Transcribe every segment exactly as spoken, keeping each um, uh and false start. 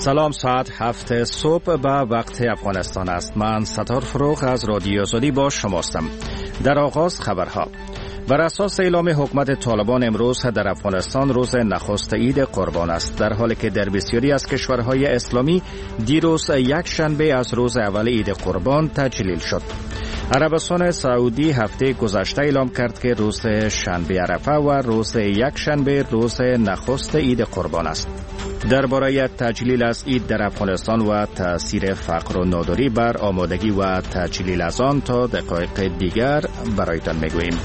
سلام، ساعت هفت صبح به وقت افغانستان است. من ستار فروغ از رادیو آزادی با شماستم. در آغاز خبرها. بر اساس اعلام حکومت طالبان امروز در افغانستان روز نخست عید قربان است، در حالی که در بسیاری از کشورهای اسلامی دیروز یک شنبه از روز اول عید قربان تجلیل شد. عربستان سعودی هفته گذشته اعلام کرد که روز شنبه عرفه و روز یک شنبه روز نخست عید قربان است. درباره تجلیل از عید در افغانستان و تاثیر فقر و ناداری بر آمادگی و تجلیل از آن تا دقایق دیگر برایتان میگوییم.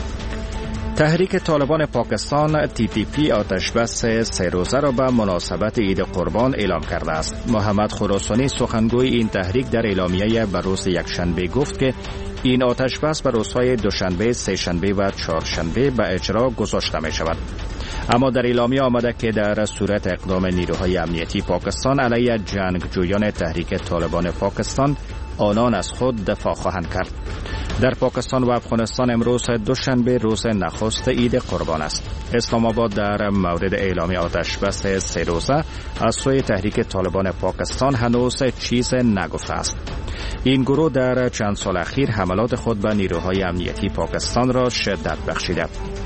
تحریک طالبان پاکستان تی تی پی آتش بس سه روزه را به مناسبت عید قربان اعلام کرده است. محمد خراسانی سخنگوی این تحریک در اعلامیه بر روز یکشنبه گفت که این آتش بس بر روزهای دوشنبه، سه شنبه و چهارشنبه به اجرا گذاشته می شود. اما در اعلامیه آمده که در صورت اقدام نیروهای امنیتی پاکستان علیه جنگجویان تحریک طالبان پاکستان، آنان از خود دفاع خواهند کرد. در پاکستان و افغانستان امروز دوشنبه روز نخست عید قربان است. اسلام آباد در مورد اعلام آتش بس سه روزه از سوی تحریک طالبان پاکستان هنوز چیز نگفته است. این گروه در چند سال اخیر حملات خود به نیروهای امنیتی پاکستان را شدت بخشیده.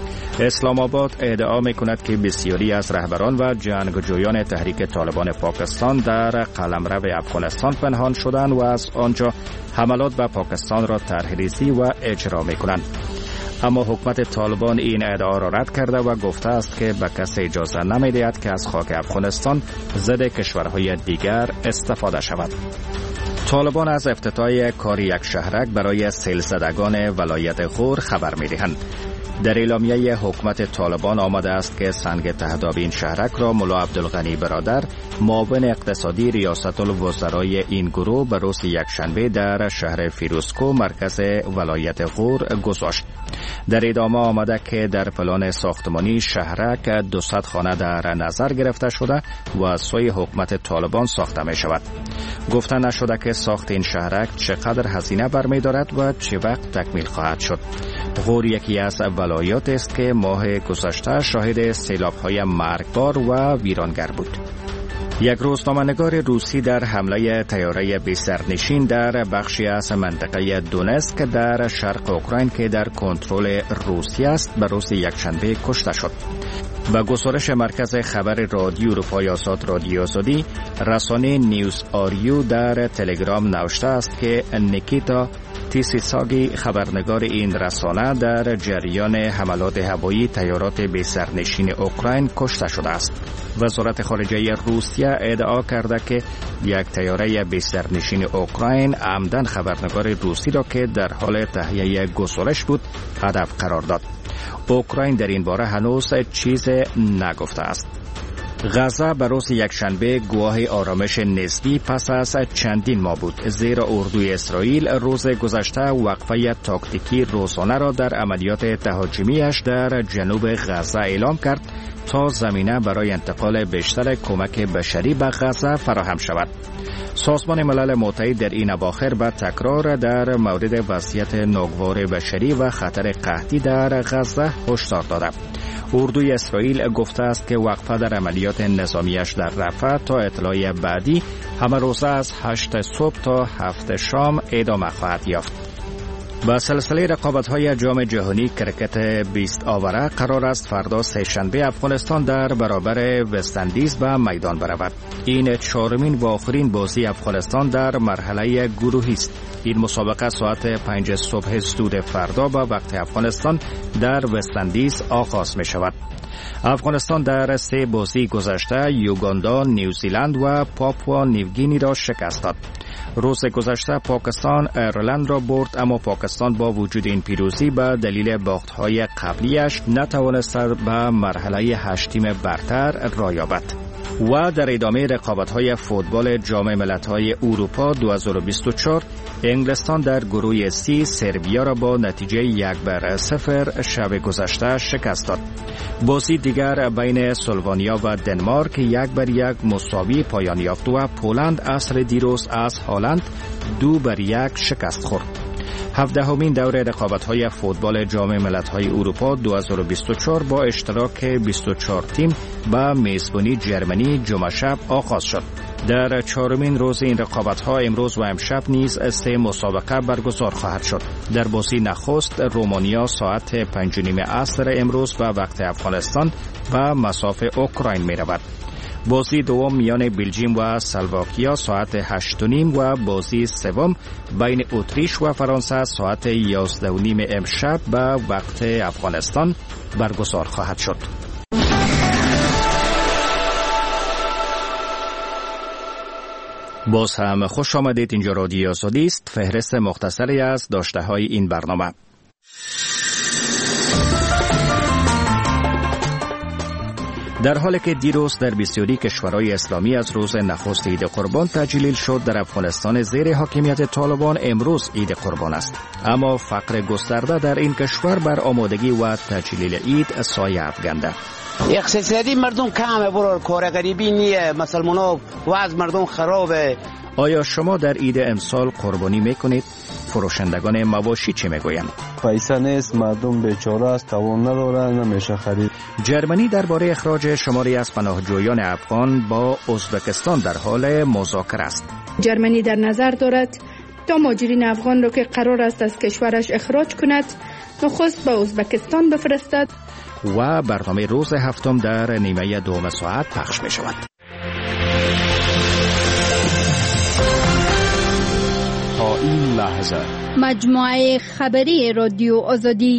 اسلام آباد ادعا می‌کند که بسیاری از رهبران و جنگجویان تحریک طالبان پاکستان در قلمرو افغانستان پنهان شدند و از آنجا حملات به پاکستان را طرح‌ریزی و اجرا می‌کنند. اما حکومت طالبان این ادعا را رد کرده و گفته است که به کسی اجازه نمی‌دهد که از خاک افغانستان ضد کشورهای دیگر استفاده شود. طالبان از افتتاح کار یک شهرک برای سیل‌زدگان ولایت غور خبر می‌دهند. در اعلامیه حکومت طالبان آمده است که سنگ تهداب این شهرک را ملا عبدالغنی برادر، معاون اقتصادی ریاست الوزرای این گروه، به روز یکشنبه در شهر فیروزکو مرکز ولایت غور گذاشت. در ادامه آمده که در پلان ساختمانی شهرک دویست خانه در نظر گرفته شده و از سوی حکومت طالبان ساخته می شود. گفته نشده که ساخت این شهرک چقدر هزینه برمی‌دارد و چه وقت تکمیل خواهد شد. غور یکی از ولایات است که ماه گذشته شاهد سیلاب‌های مرگبار و ویرانگر بود. یک روزنامه‌نگار روسی در حمله طیاره بی سرنشین در بخشی از منطقه دونسک در شرق اوکراین که در کنترل روسیه است به روز یکشنبه کشته شد. با گزارش مرکز خبر رادیو اروپای آزاد رادیو آزادی، رسانه نیوز آریو در تلگرام نوشته است که نیکیتا تیسیساگی خبرنگار این رسانه در جریان حملات هوایی طیارات بی سرنشین اوکراین کشته شده است. وزارت خارجه روسیه ادعا کرده که یک طیاره بی سرنشین اوکراین عمدن خبرنگار روسی را که در حال تهیه گزارش بود هدف قرار داد. اوکراین در این باره هنوز چیز نگفته است. غزه به روز یکشنبه گواه آرامش نسبی پس از چندین ماه بود، زیرا اردوی اسرائیل روز گذشته وقفه تاکتیکی روزانه را در عملیات تهاجمیش در جنوب غزه اعلام کرد تا زمینه برای انتقال بیشتر کمک بشری به غزه فراهم شود. سازمان ملل متحد در این اواخر به تکرار در مورد وضعیت ناگوار بشری و خطر قحطی در غزه هشدار داده. اردوی اسرائیل گفته است که وقفه در عملیات نظامیش در رفح تا اطلاع بعدی همه روزه از هشت صبح تا هفت شام ادامه خواهد یافت. با سلسله رقابت‌های جام جهانی کرکت بیست آوره قرار است فردا سه‌شنبه افغانستان در برابر وست‌اندیز به میدان برود. این چهارمین و آخرین بازی افغانستان در مرحله گروهی است. این مسابقه ساعت پنج صبح زود فردا به وقت افغانستان در وست‌اندیز آغاز می شود. افغانستان در سه بازی گذشته یوگاندا، نیوزیلند و پاپوا نیوگینی را شکست داد. روز گذشته پاکستان ایرلند را برد، اما پاکستان با وجود این پیروزی به دلیل باخت‌های قبلیش نتوانست به مرحله هشتم برتر را یابد. و در ادامه رقابت‌های فوتبال جام ملت‌های اروپا دو هزار و بیست و چهار، انگلستان در گروه سی سربیا را با نتیجه یک بر صفر شب گذشته شکست داد. بازی دیگر بین سلوونیا و دنمارک یک بر یک مساوی پایان یافت و پولند عصر دیروز از هلند دو بر یک شکست خورد. هفدهمین دوره رقابت‌های فوتبال جام ملت‌های اروپا دو هزار و بیست و چهار با اشتراک بیست و چهار تیم با میزبانی جرمنی جمعه شب آغاز شد. در چهارمین روز این رقابت‌ها امروز و امشب نیز سه مسابقه برگزار خواهد شد. در بازی نخست رومانیا ساعت پنج و نیم عصر امروز و وقت افغانستان و مساف اوکراین می رود. بازی دوم میان بلژیم و سلواکیا ساعت هشت و نیم و بازی سوم بین اتریش و فرانسه ساعت یازده و نیم امشب و وقت افغانستان برگزار خواهد شد. باز هم خوش آمدید. اینجا رادیو آزادی است. فهرست مختصری از داشته های این برنامه. در حالی که دیروز در بسیاری کشورهای اسلامی از روز نخست عید قربان تعجیل شد، در افغانستان زیر حاکمیت طالبان امروز عید قربان است. اما فقر گسترده در این کشور بر آمادگی و تعجیل عید سایه افکنده. اقتصادی مردم کمه، برای کار غریبی نیه، مسلمانا وضع مردم خرابه. آیا شما در عید امسال قربانی میکنید؟ فروشندگان مواشی چه میگویند؟ پیسه نیست، مردم بیچاره است، توان ندارند، نمیشه خرید. جرمنی درباره اخراج شماری از پناهجویان افغان با ازبکستان در حال مذاکره است. جرمنی در نظر دارد تا مهاجرین افغان را که قرار است از کشورش اخراج کند نخست به ازبکستان بفرستد. و برنامه روز هفتم در نیمه دوم ساعت پخش می شود. تا این لحظه مجموعه خبری رادیو آزادی.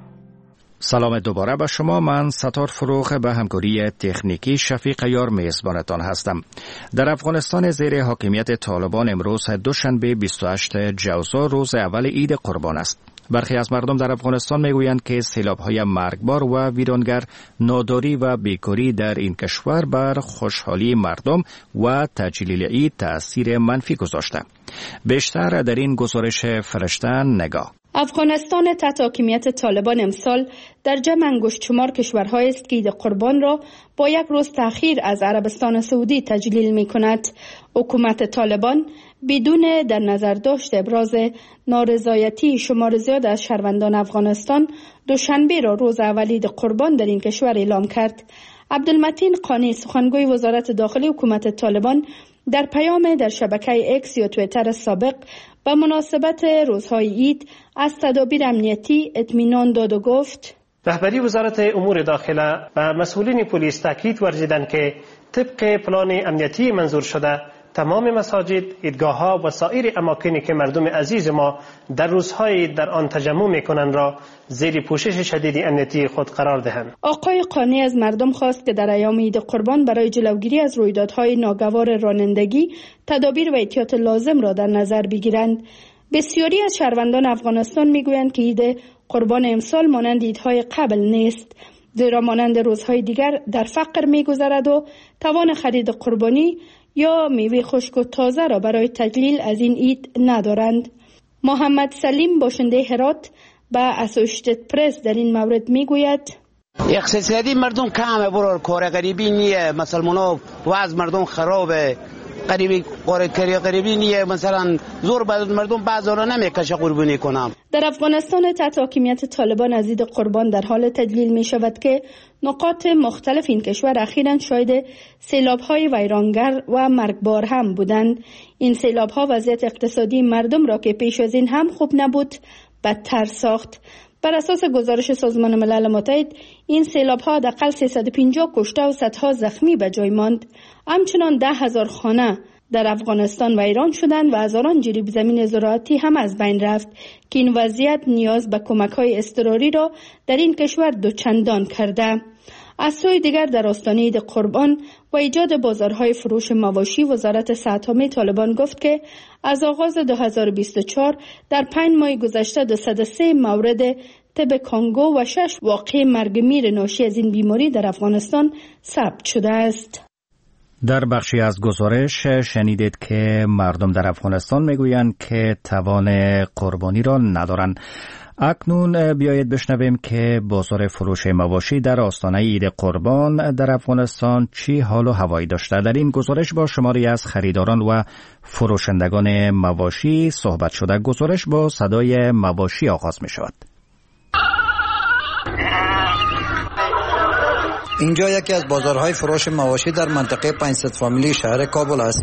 سلام دوباره به شما. من ستار فروغ به همکاری تکنیکی شفیق یار میزبانتان هستم. در افغانستان زیر حاکمیت طالبان امروز دوشنبه بیست و هشتم جوزا روز اول عید قربان است. برخی از مردم در افغانستان میگویند که سیلاب‌های مرگبار و ویرانگر، ناداری و بیکاری در این کشور بر خوشحالی مردم و تعجیل عید تأثیر منفی گذاشته. بیشتر در این گزارش فرشته نگاه. افغانستان تحت حاکمیت طالبان امسال در جمع انگشت شمار کشورهایی است که عید قربان را با یک روز تأخیر از عربستان سعودی تجلیل می کند. حکومت طالبان بدون در نظر داشت ابراز نارضایتی شمار زیاد از شهروندان افغانستان دوشنبه را روز اول عید قربان در این کشور اعلام کرد. عبدالمتین قانی سخنگوی وزارت داخلی حکومت طالبان در پیام در شبکه اکس یا توییتر سابق به مناسبت روزهای عید از تدابیر امنیتی اطمینان داد و گفت: رهبری وزارت امور داخله و مسئولین پلیس تاکید ورزیدند که طبق پلان امنیتی منظور شده تمام مساجد، عیدگاه‌ها و سایر اماکنی که مردم عزیز ما در روزهای در آن تجمع می‌کنند را زیر پوشش شدید امنیتی خود قرار دهند. آقای قانی از مردم خواست که در ایام عید قربان برای جلوگیری از رویدادهای ناگوار رانندگی تدابیر و احتیاط لازم را در نظر بگیرند. بسیاری از شهروندان افغانستان می‌گویند که عید قربان امسال مانند عیدهای قبل نیست، زیرا مانند روزهای دیگر در فقر می‌گذرد و توان خرید قربانی یا میوه خشک و تازه را برای تجلیل از این عید ندارند. محمد سلیم باشنده هرات به اسوشیتد پرس در این مورد میگوید: اقتصادی مردم کمه، برای کار غریبی نیه، مسلمانا وضع مردم خرابه، غریبی کار غریبی نیه، مثلا زور به مردم بعضا را نمیکشه قربانی کنم. در افغانستان تحت حاکمیت طالبان از عید قربان در حال تجلیل می شود که نقاط مختلف این کشور اخیراً شاهد سیلاب‌های ویرانگر و مرگبار هم بودند. این سیلاب‌ها وضعیت اقتصادی مردم را که پیش از این هم خوب نبود بدتر ساخت. بر اساس گزارش سازمان ملل متحد این سیلاب‌ها حداقل سیصد و پنجاه کشته و صدها زخمی به جای ماند. همچنان ده هزار خانه در افغانستان ویران شدند و هزاران جریب زمین زراعتی هم از بین رفت که این وضعیت نیاز به کمک‌های اضطراری را در این کشور دوچندان کرده. از سوی دیگر در آستانه عید قربان و ایجاد بازارهای فروش مواشی، وزارت صحت‌عامه طالبان گفت که از آغاز دو هزار و بیست و چهار در پنج ماه گذشته دویست و سه مورد تب کانگو و شش واقعه مرگ میر ناشی از این بیماری در افغانستان ثبت شده است. در بخشی از گزارش شنیدید که مردم در افغانستان میگویند که توان قربانی را ندارند. اکنون بیایید بشنویم که بازار فروش مواشی در آستانه عید قربان در افغانستان چی حال و هوایی داشته. در این گزارش با شماری از خریداران و فروشندگان مواشی صحبت شده. گزارش با صدای مواشی آغاز می شود. اینجا یکی از بازارهای فروش مواشی در منطقه پنجصد فامیلی شهر کابل است.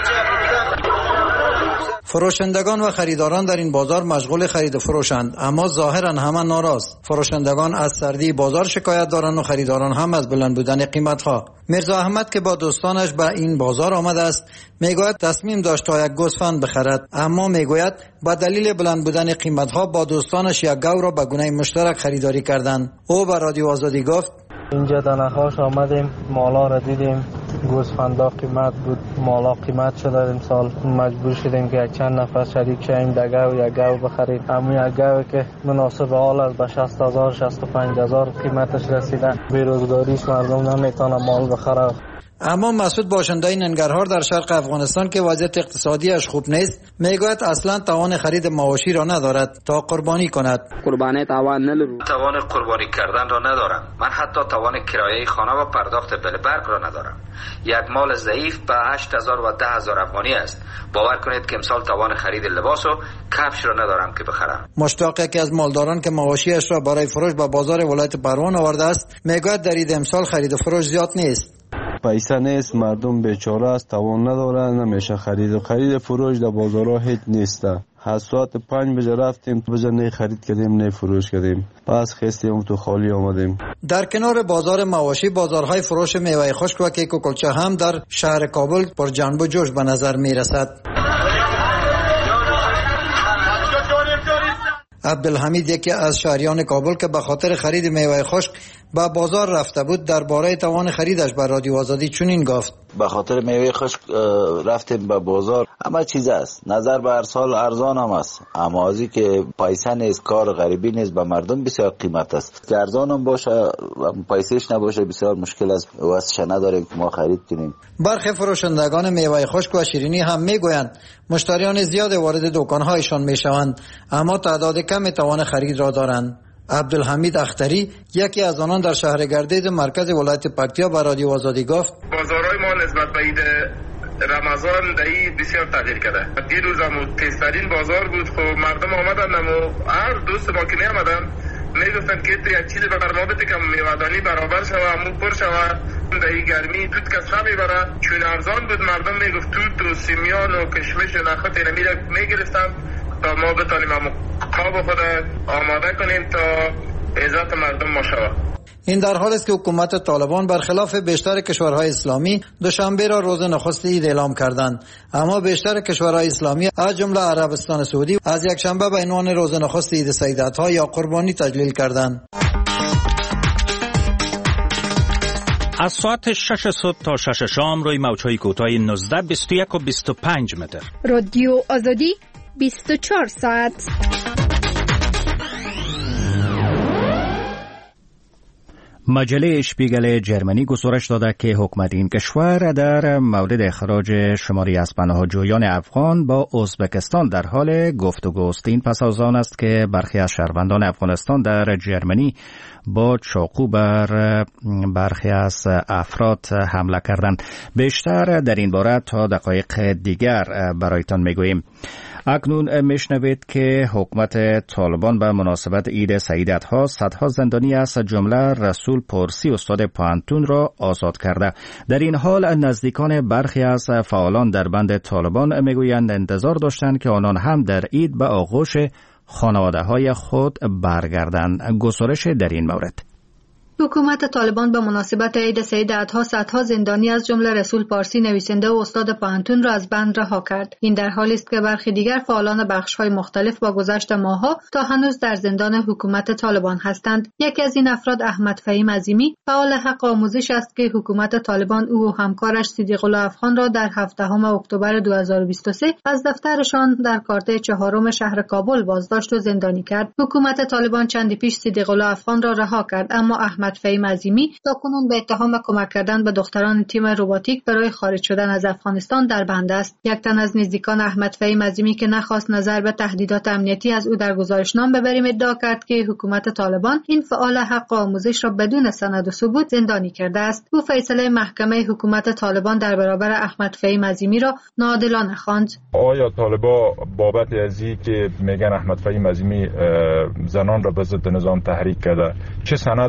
فروشندگان و خریداران در این بازار مشغول خرید و فروشند، اما ظاهرا همه ناراض. فروشندگان از سردی بازار شکایت دارند و خریداران هم از بلند بودن قیمت‌ها. میرزا احمد که با دوستانش به این بازار آمده است میگوید تصمیم داشت تا یک گوسفند بخرد، اما میگوید با دلیل بلند بودن قیمت‌ها با دوستانش یک گاو را به گونه مشترک خریداری کردند. او به رادیو آزادی گفت اینجا در نخاش آمدیم، مالا را دیدیم، گوسفندا قیمت بود، مالا قیمت شده. امسال مجبور شدیم که یک چند نفر شریک شیم در گاو یک گاو بخریم. اما یک گاو که مناسب حال است به شصت هزار شصت و پنج هزار قیمتش رسیده. بیروزگاریش مردم نمیتونه مال بخره. اما مسعود باشنده ننگرهار در شرق افغانستان که وضعیت اقتصادیش خوب نیست میگوید اصلا توان خرید مواشی را ندارد تا قربانی کند. قربانی توان ندارم. توان قربانی کردن را ندارم. من حتی توان کرایه خانه و پرداخت بل برق را ندارم. یک مال ضعیف به هشت هزار و ده هزار افغانی است. باور کنید که امسال توان خرید لباس و کفش را ندارم که بخرم. مشتاق یکی از مالداران که مواشیش را برای فروش به بازار ولایت پروان آورده است میگوید در این امسال خرید و فروش زیاد نیست. پیسه نیست، مردم بیچاره است، توان ندارن، نمیشه خرید و خرید فروش در بازارها هیچ نیسته. ساعت پنج بجه رفتیم بجه نه خرید کردیم نه فروش کردیم، پس خستیم تو خالی آمدیم. در کنار بازار مواشی بازارهای فروش میوه خشک و کیک و کلچه هم در شهر کابل پر جنب و جوش به نظر می رسد. عبدالحمید یکی از شهریان کابل که به خاطر خرید میوه خشک به بازار رفته بود درباره توان خریدش به رادیو آزادی چنین گفت: به خاطر میوه خشک رفتیم به بازار، همه چیز است، نظر به هر سال ارزان هم است، اما ازی که پیسه نیست، کار غریبی نیست، به مردم بسیار قیمت است. که ارزان هم باشه پیسهش نباشه بسیار مشکل است، واسش نداریم که ما خرید کنیم. برخی فروشندگان میوه خشک و شیرینی هم میگویند مشتریان زیاد وارد دکانهایشان میشوند اما تعداد کم توان خرید را دارند. عبدالحمید اختری یکی از آنان در شهر گردید مرکز ولایت پکتیا به رادیو آزادی گفت: بازارهای ما نسبت به عید رمضان دایی بسیار تغییر کرده. دیروز هم تیزترین بازار بود. خب مردم آمدن و هر دوست ما که می آمدن می گفتن که یک چیز به ما بده که میوه‌دانی برابر شوه، امو پر شوه، دایی گرمی توت کس نمیبره. چون ارزان بود مردم می گفت توت و سیمیان و کشمش و نخت اینمیره می گرفتن تا ما بتانیم امو خواب خود آماده کنیم تا عزت مردم ما شود. این در حال است که حکومت طالبان برخلاف بیشتر کشورهای اسلامی دوشنبه را روز نخست عید اعلام کردند، اما بیشتر کشورهای اسلامی از جمله عربستان سعودی از یک شنبه به عنوان روز نخست عید سیدات‌ها یا قربانی تجلیل کردند. از ساعت شش صبح تا شش شام روی موج‌های کوتاه نوزده، بیست و یک و بیست و پنج متر. رادیو آزادی بیست و چهار ساعت. مجله اشپیگل جرمنی گزارش داده که حکومت این کشور در مورد اخراج شماری از پناهجویان افغان با ازبکستان در حال گفتگوست. این پس از آن است که برخی از شهروندان افغانستان در جرمنی با چاقو بر برخی از افراد حمله کردند. بیشتر در این باره تا دقایق دیگر برایتان میگوییم. اکنون میشنوید که حکومت طالبان به مناسبت عید سیدات‌ها صدها زندانی از جمله رسول پرسی استاد پانتون را آزاد کرده. در این حال نزدیکان برخی از فعالان در بند طالبان میگویند انتظار داشتند که آنان هم در عید به آغوش خانواده‌های خود برگردند. گزارش در این مورد: حکومت طالبان به مناسبت عید سیدات‌ها صدها زندانی از جمله رسول پارسی نویسنده و استاد پانتون را از بند رها کرد. این در حالی است که برخی دیگر فعالان بخش‌های مختلف با گذشت ماه‌ها تا هنوز در زندان حکومت طالبان هستند. یکی از این افراد احمد فهیم عظیمی فعال حق آموزش است که حکومت طالبان او و همکارش صدیق الله افغان را در هفدهم اکتبر دو هزار و بیست و سه از دفترشان در کارته چهارم شهر کابل بازداشت و زندانی کرد. حکومت طالبان چندی پیش صدیق الله افغان را رها کرد، اما احمد فهیم عظیمی تاکنون به اتهام کمک کردن به دختران تیم روباتیک برای خارج شدن از افغانستان در بند است. یک تن از نزدیکان احمد فهیم عظیمی که نخواست نظر به تهدیدات امنیتی از او در گزارشنامه ببریم ادعا کرد که حکومت طالبان این فعال حق آموزش را بدون سند و ثبوت زندانی کرده است. او فیصله محکمه حکومت طالبان در برابر احمد فهیم عظیمی را ناعادلانه خواند. آیا طالبا بابت ازی که میگن احمد فهیم عظیمی زنان را به ضد نظام تحریک کرده چه سند دارن؟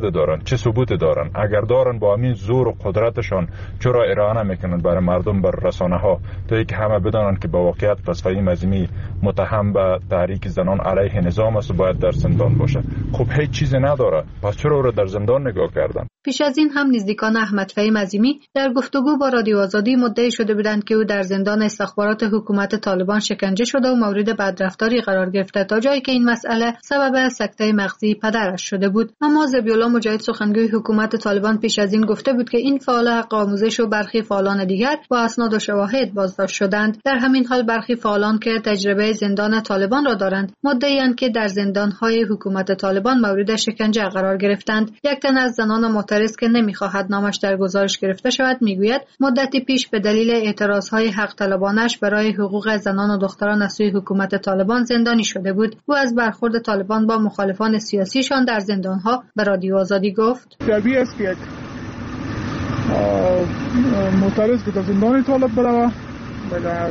چه ثبوت دارن؟ اگر دارن با همین زور و قدرتشان چرا ارائه نمیکنن برای مردم، بر رسانه ها، تا اینکه همه بدانن که با واقعیت پس فهیم عظیمی متهم به تحریک زنان علیه نظام است و باید در زندان باشه. خب هیچ چیزی نداره، پس چرا او را در زندان نگاه کردن؟ پیش از این هم نزدیکان احمد فهیم عظیمی در گفتگو با رادیو آزادی مدعی شده بودند که او در زندان استخبارات حکومت طالبان شکنجه شده و مورد بدرفتاری قرار گرفته، تا جایی که این مسئله سبب سکته مغزی پدرش شده بود. اما ذبیحالله مجاهد سخنگوی حکومت طالبان پیش از این گفته بود که این فعال حق آموزش و برخی فعالان دیگر با اسناد و شواهد بازداشت شدند. در همین حال برخی فعالان که تجربه زندان طالبان را دارند مدعی‌اند که در زندان‌های حکومت طالبان مورد شکنجه قرار گرفتند. یک تن از زنان معترض که نمی‌خواهد نامش در گزارش گرفته شود میگوید مدتی پیش به دلیل اعتراضهای حق طلبانش برای حقوق زنان و دختران از سوی حکومت طالبان زندانی شده بود. او از برخورد طالبان با مخالفان سیاسیشان در زندان‌ها به رادیو آزادی گفت: طبیعی است که یک معترض که در زندان طالب بروه و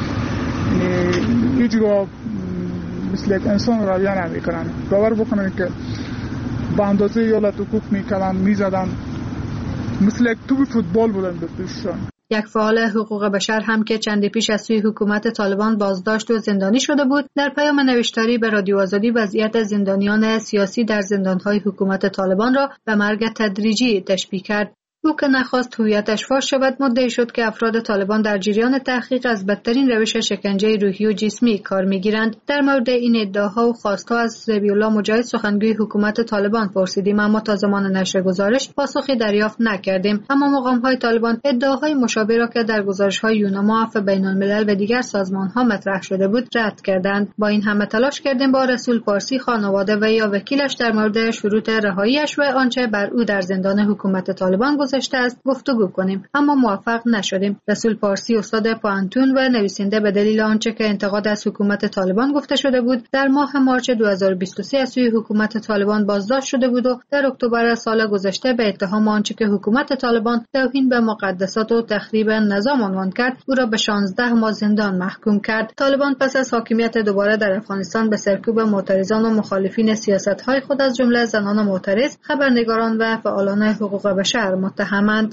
هیچ جا مثل یک انسان رویه نمی‌کنن. باور بکنن که به اندازه ایالت حقوق می‌کردن، می‌زدن، مثل یک توپ فوتبال بودن به پیششان. یک فعال حقوق بشر هم که چندی پیش از سوی حکومت طالبان بازداشت و زندانی شده بود، در پیام نوشتاری به رادیو آزادی وضعیت زندانیان سیاسی در زندان‌های حکومت طالبان را به مرگ تدریجی تشبیه کرد. او که نخواست هویتش فاش شود مدعی شد که افراد طالبان در جریان تحقیق از بدترین روش شکنجه روحی و جسمی کار میگیرند. در مورد این ادعاها و خواستها از ذبیحالله مجاهد سخنگوی حکومت طالبان پرسیدیم، اما تا زمان نشر گزارش پاسخی دریافت نکردیم. اما مقام‌های طالبان ادعاهای مشابه را که در گزارش‌های یونما، عفو بین‌الملل و دیگر سازمان‌ها مطرح شده بود رد کردند. با این همه تلاش کردیم با رسول پارسی، خانواده و یا وکیلش در مورد شروط رهایی‌اش و آنچه بر او در زندان حکومت طالبان گذشته است گفتگو کنیم، اما موفق نشدیم. رسول پارسی استاد پانتون و نویسنده به دلیل آنچه که انتقاد از حکومت طالبان گفته شده بود در ماه مارچ دو هزار و بیست و سه از سوی حکومت طالبان بازداشت شده بود و در اکتبر سال گذشته به اتهام آنچه که حکومت طالبان توهین به مقدسات و تخریب نظام عنوان کرد او را به شانزده ماه زندان محکوم کرد. طالبان پس از حاکمیت دوباره در افغانستان به سرکوب معترضان و مخالفین سیاست‌های خود از جمله زنان معترض، خبرنگاران و فعالان حقوق بشر متهمند.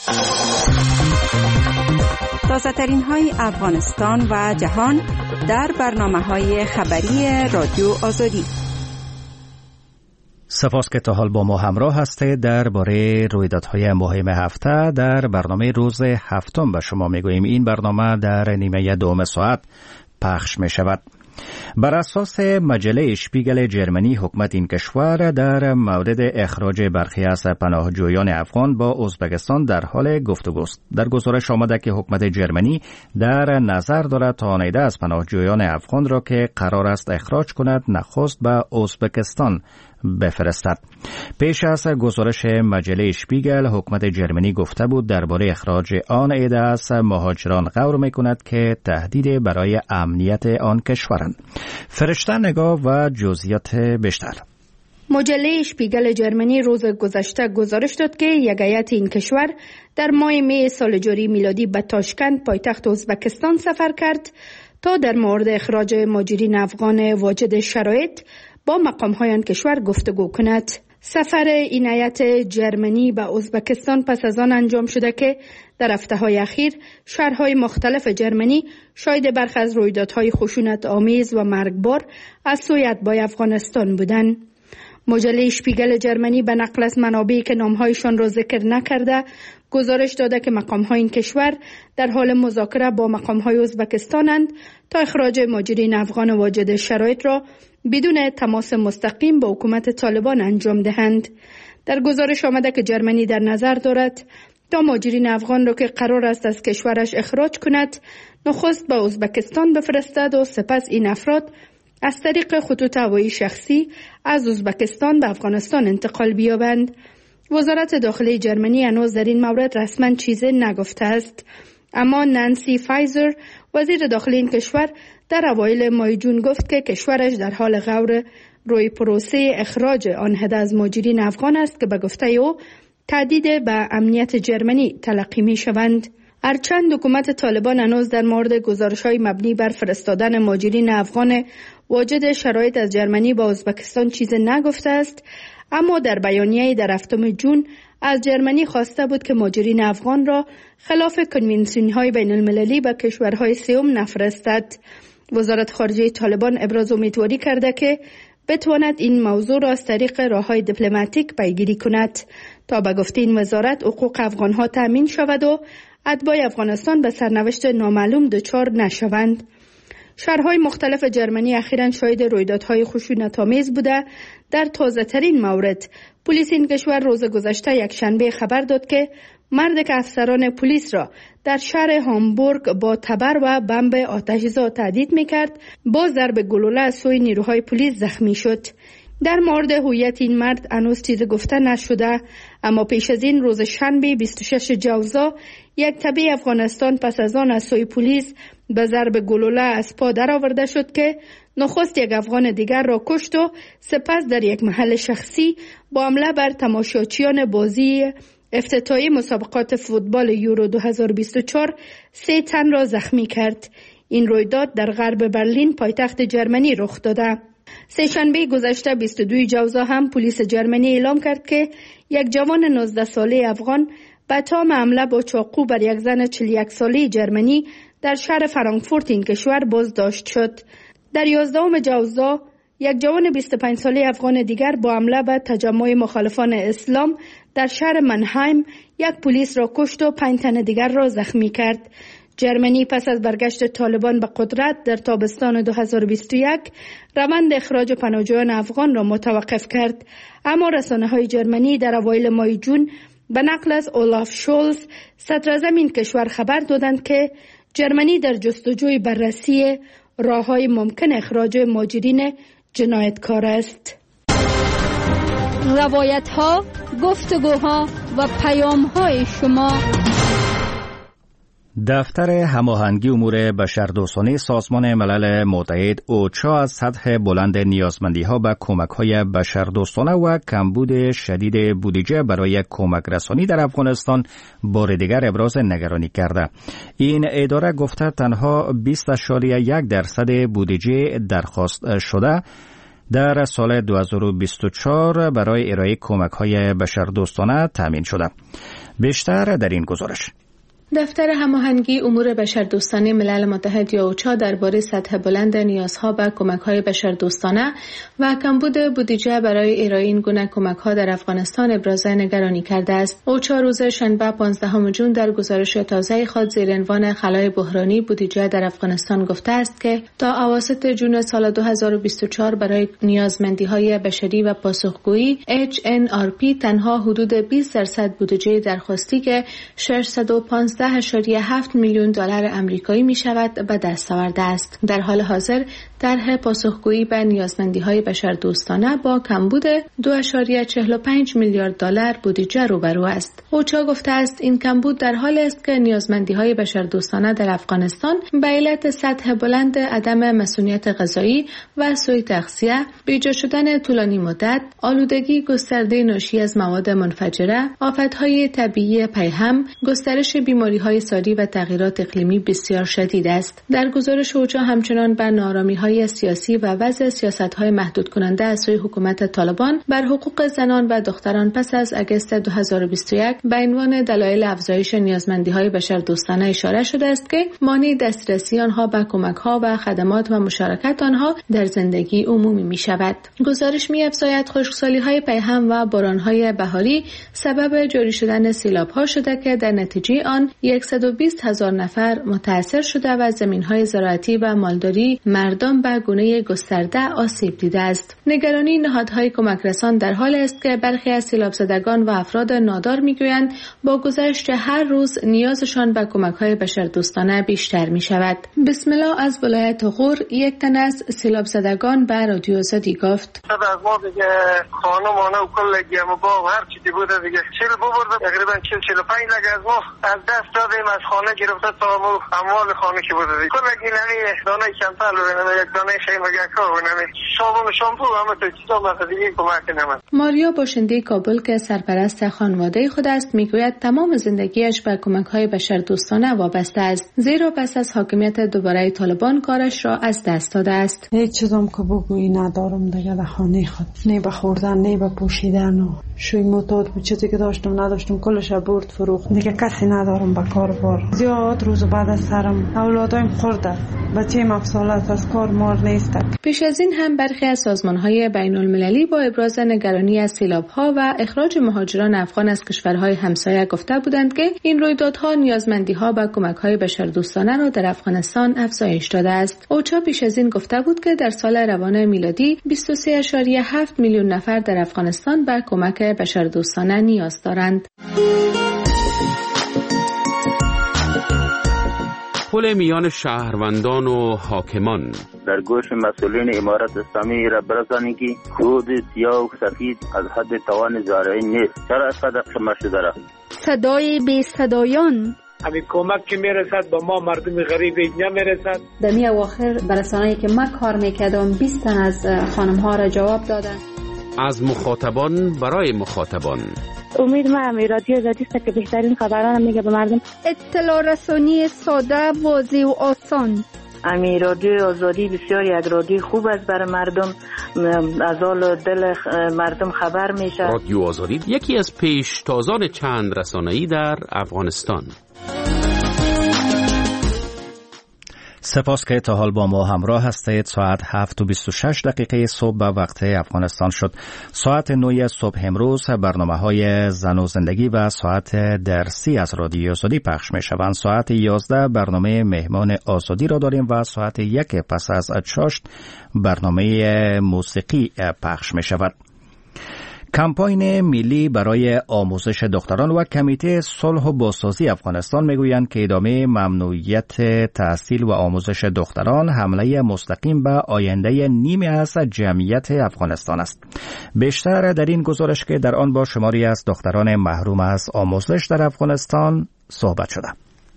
تازه‌ترین های افغانستان و جهان در برنامه‌های خبری رادیو آزادی. سپاس که تا حال با ما همراه هستید. درباره رویدادهای مهم هفته در برنامه روز هفتم به شما میگوییم. این برنامه در نیمه دوم ساعت پخش می شود. بر اساس مجله اشپیگل جرمنی، حکومت این کشور در مورد اخراج برخی از پناهجویان افغان با ازبکستان در حال گفتگوست. در گزارش آمده که حکومت جرمنی در نظر دارد تا آنیده از پناهجویان افغان را که قرار است اخراج کند نخست به ازبکستان بفرستد. پیش از گزارش مجله اشپیگل، حکومت جرمنی گفته بود درباره اخراج آن عده از مهاجران غور می‌کند که تهدید برای امنیت آن کشورند. فرشته نگاه و جزئیات بیشتر. مجله اشپیگل جرمنی روز گذشته گزارش داد که یک هیئت این کشور در ماه می سال جاری میلادی به تاشکند، پایتخت ازبکستان سفر کرد تا در مورد اخراج مهاجرین افغان واجد شرایط با مقام‌های آن کشور گفتگو کند. سفر این هیئت جرمنی به ازبکستان پس از آن انجام شده که در هفته‌های اخیر شهرهای مختلف جرمنی شاهد برخی از رویدادهای خشونت آمیز و مرگبار از سوی اتباع افغانستان بودند. مجله اشپیگل جرمنی به نقل از منابعی که نامهایشان را ذکر نکرده گزارش داده که مقام‌های این کشور در حال مذاکره با مقام‌های ازبکستانند تا اخراج مهاجرین افغان واجد شرایط را بدون تماس مستقیم با حکومت طالبان انجام دهند. در گزارش آمده که جرمنی در نظر دارد تا مهاجرین افغان را که قرار است از کشورش اخراج کند نخست به ازبکستان بفرستد و سپس این افراد از طریق خطوط هوایی شخصی از ازبکستان به افغانستان انتقال بیابند. وزارت داخلی جرمنی هنوز در این مورد رسما چیزی نگفته است، اما نانسی فایزر وزیر داخلی این کشور در اوایل ماه جون گفت که کشورش در حال غور روی پروسه اخراج آن عده از مهاجرین افغان است که به گفته او تهدید به امنیت جرمنی تلقی می شوند. هرچند حکومت طالبان هنوز در مورد گزارش‌های مبنی بر فرستادن مهاجرین افغان واجد شرایط از جرمنی با ازبکستان چیز نگفته است، اما در بیانیه در هفتم جون از جرمنی خواسته بود که مهاجرین افغان را خلاف کنوانسیون‌های بین المللی به کشورهای سوم نفرستد. وزارت خارجه طالبان ابراز امیدواری کرده که بتواند این موضوع را از طریق راه‌های دیپلماتیک پیگیری کند تا به گفته این وزارت حقوق افغان‌ها تامین شود و اتباع افغانستان به سرنوشت نامعلوم دچار نشوند. شهرهای مختلف جرمنی اخیراً شاهد رویدادهای خشونت‌آمیز بوده. در تازه‌ترین مورد پلیس این کشور روز گذشته یک شنبه خبر داد که مردی که افسران پلیس را در شهر هامبورگ با تبر و بمب آتش‌زا تهدید می‌کرد با ضرب گلوله از سوی نیروهای پلیس زخمی شد. در مورد هویت این مرد هنوز چیز گفته نشده، اما پیش از این روز شنبه بیست و شش جوزا یک تبع افغانستان پس از آن از سوی پلیس به ضرب گلوله از پا درآورده شد که نخست یک افغان دیگر را کشت و سپس در یک محل شخصی با حمله بر تماشاچیان بازی افتتاحی مسابقات فوتبال یورو دو هزار و بیست و چهار سه تن را زخمی کرد. این رویداد در غرب برلین پایتخت جرمنی رخ داده. سه‌شنبه گذشته بیست و دو جوزا هم پلیس جرمنی اعلام کرد که یک جوان نوزده ساله افغان به تام حمله با چاقو بر یک زن چهل و یک ساله جرمنی در شهر فرانکفورت این کشور بازداشت شد. در یازدهم جوزا یک جوان بیست و پنج ساله افغان دیگر با حمله به تجمع مخالفان اسلام در شهر منهایم یک پلیس را کشت و پنج تن دیگر را زخمی کرد. جرمنی پس از برگشت طالبان به قدرت در تابستان دو هزار و بیست و یک روند اخراج پناهجویان افغان را متوقف کرد، اما رسانه‌های جرمنی در اوایل ماه جون به نقل از اولاف شولز صدراعظم این کشور خبر دادند که جرمنی در جستجوی بررسی راه‌های ممکن اخراج مهاجرین جنایتکار است. روایت‌ها، گفتگوها و پیام‌های شما. دفتر هماهنگی امور بشردوستانه سازمان ملل متحد اوچا از سطح بلند نیازمندی‌ها به کمک‌های بشردوستانه و کمبود شدید بودجه برای کمک رسانی در افغانستان بار دیگر ابراز نگرانی کرده. این اداره گفته تنها بیست اشاریه یک درصد بودجه درخواست شده در سال دو هزار و بیست و چهار برای ارائه کمک‌های بشردوستانه تامین شده. بیشتر در این گزارش. دفتر هماهنگی امور بشردوستانه ملل متحد یا اوچا درباره سطح بلند نیازها به کمک‌های بشردوستانه و کمبود بودجه برای ارائه این گونه کمک‌ها در افغانستان ابراز نگرانی کرده است. اوچا روز شنبه پانزدهم ژوئن در گزارش تازه خود زیر عنوان خلای بحرانی بودجه در افغانستان گفته است که تا اواسط ژوئن سال دو هزار و بیست و چهار برای نیازمندی‌های بشری و پاسخگویی اچ ان آر پی تنها حدود بیست درصد بودجه درخواستی که ششصد و پانزده و هفت میلیون دلار آمریکایی می شود به دست آورده است. در حال حاضر طرح پاسخگویی به نیازمندی‌های بشردوستانه با کمبود دو و چهل و پنج میلیارد دلار بودجه روبرو است. اوچا گفته است این کمبود در حال است که نیازمندی‌های بشردوستانه در افغانستان به علت سطح بلند عدم مسئولیت غذایی و سوء تغذیه، بیجا شدن طولانی مدت، آلودگی گسترده ناشی از مواد منفجره، آفت‌های طبیعی پیهم، گسترش بیماری‌های ساری و تغییرات اقلیمی بسیار شدید است. در گزارش اوچا همچنان بر ناآرامی‌های سیاسی و وضع سیاست‌های محدود کننده از سوی حکومت طالبان بر حقوق زنان و دختران پس از آگوست دو هزار و بیست و یک به عنوان دلایل افزایش نیازمندی‌های بشردوستانه اشاره شده است که مانع دسترسی آنها به کمک‌ها و خدمات و مشارکت آنها در زندگی عمومی می‌شود. گزارش می‌افزاید خشکسالی‌های پیهم و باران‌های بهاری سبب جاری شدن سیلاب‌ها شده که در نتیجه آن صد و بیست هزار نفر متأثر شده و زمین‌های زراعتی و مالداری مردم به گونه گسترده آسیب دیده است. نگرانی نهادهای کمک رسان در حال است که برخی از سیلاب زدگان و افراد نادار میگویند با گذشت هر روز نیازشان به کمک‌های بشردوستانه بیشتر می شود. بسم الله از ولایت غور یک تن از سیلاب زدگان به رادیو آزادی گفت: از ما دیگه خانه مانه و کل گیم و باغ هر چیزی بوده دیگه چیل ببرده، تقریبا چهل چهل و پنج لگ از ما از دست دادیم، از خانه گرفته تا اموال خانه که بوده دیگه کل گیلنی دانه کمتر رو یک دانه شیمگک ها و نمی صابون شامپو همه تو چیزا مثلا دیگه کمک نمید. ماریا باشنده کابل که سرپرست خانواده خود است میگوید تمام زندگیش به کمک‌های بشردوستانه وابسته است، زیرا پس از حاکمیت دوباره طالبان کارش را از دست داده است. هیچ چیزم که بگویی ندارم دیگه در خانه خود، نه به خوردن نه به پوشیدن و شوی معتاد بود، چیزی که داشتم نداشتم کلش برد فروخت، دیگه کسی ندارم به کار بار. زیاد روز بعد از سرم اولادایم خورده، بچه مفصولات از کار مار نیست. پیش از این هم برخی از سازمان‌های بین‌المللی با ابراز نگرانی از سیلاب‌ها و اخراج مهاجران افغان از کشورهای همسایه گفته بودند که این رویدادها نیازمندی‌ها به کمک‌های بشردوستانه را در افغانستان افزایش داده است. اوچا پیش از این گفته بود که در سال روان میلادی بیست و سه ممیز هفت میلیون نفر در افغانستان به کمک بشردوستانه نیاز دارند. پل میان شهروندان و حاکمان در گوش مسئولین امارت اسلامی را برسانید که خود سیاه و سفید از حد توان زارعی نیست. چرا اینقدر شما شده را؟ صدای بی صدایان همین کمک که میرسد با ما مردم غریب نمیرسد. در می اواخر برسانه‌ای که من کار میکردم بیست تن از خانم ها را جواب دادن. از مخاطبان برای مخاطبان. امید ما می رادیو آزادی است که بهترین خبران میگه به مردم. اطلاع رسانی ساده، واضح و آسان. امی رادیو آزادی بسیار یک رادیو خوب است برای مردم، از حال دل مردم خبر میشه. رادیو آزادی یکی از پیشتازان چند رسانه‌ای در افغانستان. سپاس که تا حال با ما همراه هستید. ساعت هفت و بیست و شش دقیقه صبح به وقت افغانستان شد. ساعت نه صبح امروز برنامه های زن و زندگی و ساعت درسی از رادیو آزادی پخش می شوند. ساعت یازده برنامه مهمان آزادی را داریم و ساعت یک پس از چاشت برنامه موسیقی پخش می شود. کمپاین ملی برای آموزش دختران و کمیته صلح و بازسازی افغانستان میگویند که ادامه ممنوعیت تحصیل و آموزش دختران حمله مستقیم به آینده نیمی از جمعیت افغانستان است. بیشتر در این گزارش که در آن با شماری از دختران محروم از آموزش در افغانستان صحبت شده.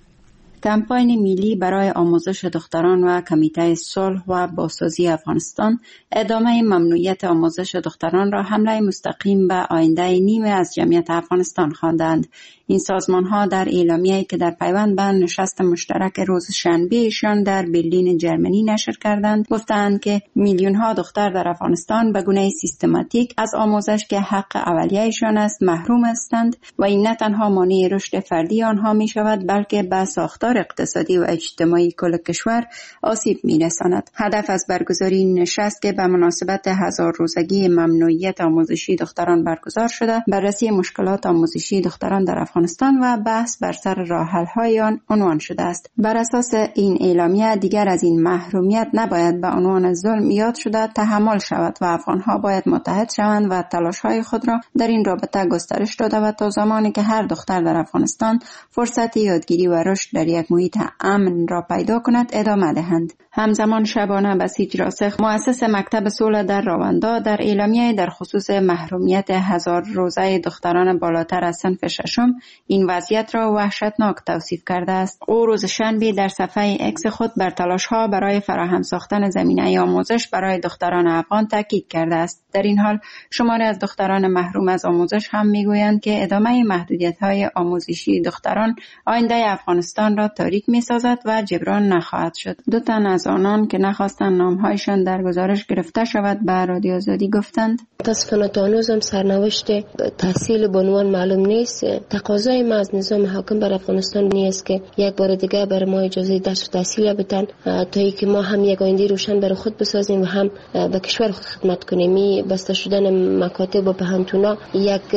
کمپاین ملی برای آموزش دختران و کمیته صلح و بازسازی افغانستان ادامه ممنوعیت آموزش دختران را حمله مستقیم به آینده نیمه از جمعیت افغانستان خواندند. این سازمان ها در اعلامیه‌ای که در پیوند به نشست مشترک روز شنبهشان در برلین جرمنی نشر کردند گفتند که میلیون ها دختر در افغانستان به گونه سیستماتیک از آموزش که حق اولیه‌شان است محروم هستند و این نه تنها مانع رشد فردی آنها می شود بلکه به ساختار اقتصادی و اجتماعی کل کشور آسیب می رساند. هدف از برگزاری این نشست که به مناسبت هزار روزگی ممنوعیت آموزشی دختران برگزار شده بررسی مشکلات آموزشی دختران در افغانستان و بحث بر سر راه حل‌های آن عنوان شده است. بر اساس این اعلامیه دیگر از این محرومیت نباید به عنوان ظلم یاد شده تحمل شود و افغان‌ها باید متحد شوند و تلاش‌های خود را در این رابطه گسترش داده و تا زمانی که هر دختر در افغانستان فرصت یادگیری و رشد در یک محیط امن را پیدا کند ادامه دهند. همزمان شبانه بسیج راسخ مؤسس مکتب صلح در راوندا در اعلامیه در خصوص محرومیت هزار روزه دختران بالاتر از صنف ششم این وضعیت را وحشتناک توصیف کرده است. او روز شنبه در صفحه اکس خود بر تلاش‌ها برای فراهم ساختن زمینه آموزش برای دختران افغان تاکید کرده است. در این حال شماری از دختران محروم از آموزش هم میگویند که ادامه محدودیت‌های آموزشی دختران آینده افغانستان را تاریک می‌سازد و جبران نخواهد شد. دو تن از آنان که نخواستند نام‌هایشان در گزارش گرفته شود به رادیو آزادی گفتند متاسفانه تا هنوزم سرنوشت تحصیل بانوان معلوم نیست. تقاضای ما از نظام حاکم بر افغانستان نیست که یک بار دیگه بر ما اجازه درس و تحصیل بدن تا اینکه ما هم یک آینده روشن برای خود بسازیم و هم به کشور خود خدمت کنیم. بسته شدن مکاتب و پهنتونا یک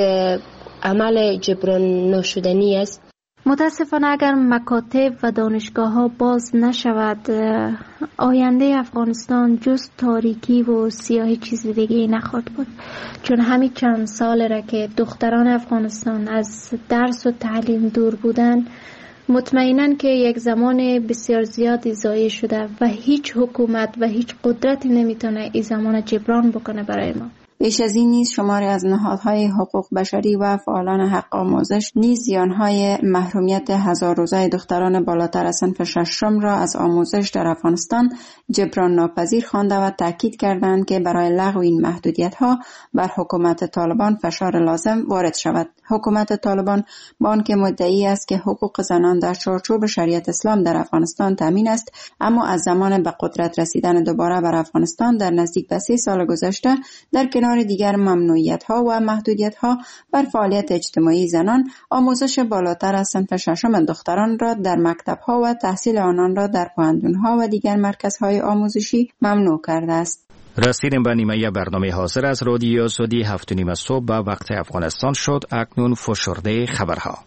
عمل جبران ناشدنی است. متاسفانه اگر مکاتب و دانشگاه ها باز نشود آینده افغانستان جز تاریکی و سیاهی چیز دیگه نخواهد بود، چون همین چند سال را که دختران افغانستان از درس و تعلیم دور بودن مطمئناً که یک زمان بسیار زیادی ضایع شده و هیچ حکومت و هیچ قدرتی نمیتونه این زمان جبران بکنه برای ما. بیش از این نیز شماری از نهادهای حقوق بشری و فعالان حق آموزش نیز زیانهای محرومیت هزار روزه دختران بالاتر از صنف ششم را از آموزش در افغانستان جبران ناپذیر خوانده و تاکید کردند که برای لغو این محدودیت‌ها بر حکومت طالبان فشار لازم وارد شود. حکومت طالبان با آنکه مدعی است که حقوق زنان در چارچوب شریعت اسلام در افغانستان تامین است، اما از زمان به قدرت رسیدن دوباره بر افغانستان در نزدیک به سه سال گذشته در کنار دیگر ممنوعیت‌ها و محدودیت‌ها بر فعالیت اجتماعی زنان، آموزش بالاتر از صنف ششم دختران را در مکتب‌ها و تحصیل آنان را در پوهنتون‌ها و دیگر مرکزهای آموزشی ممنوع کرده است. رسیدیم به نیمه برنامه حاضر از رادیو آزادی هفت و نیم صبح به وقت افغانستان شد. اکنون فشرده خبرها.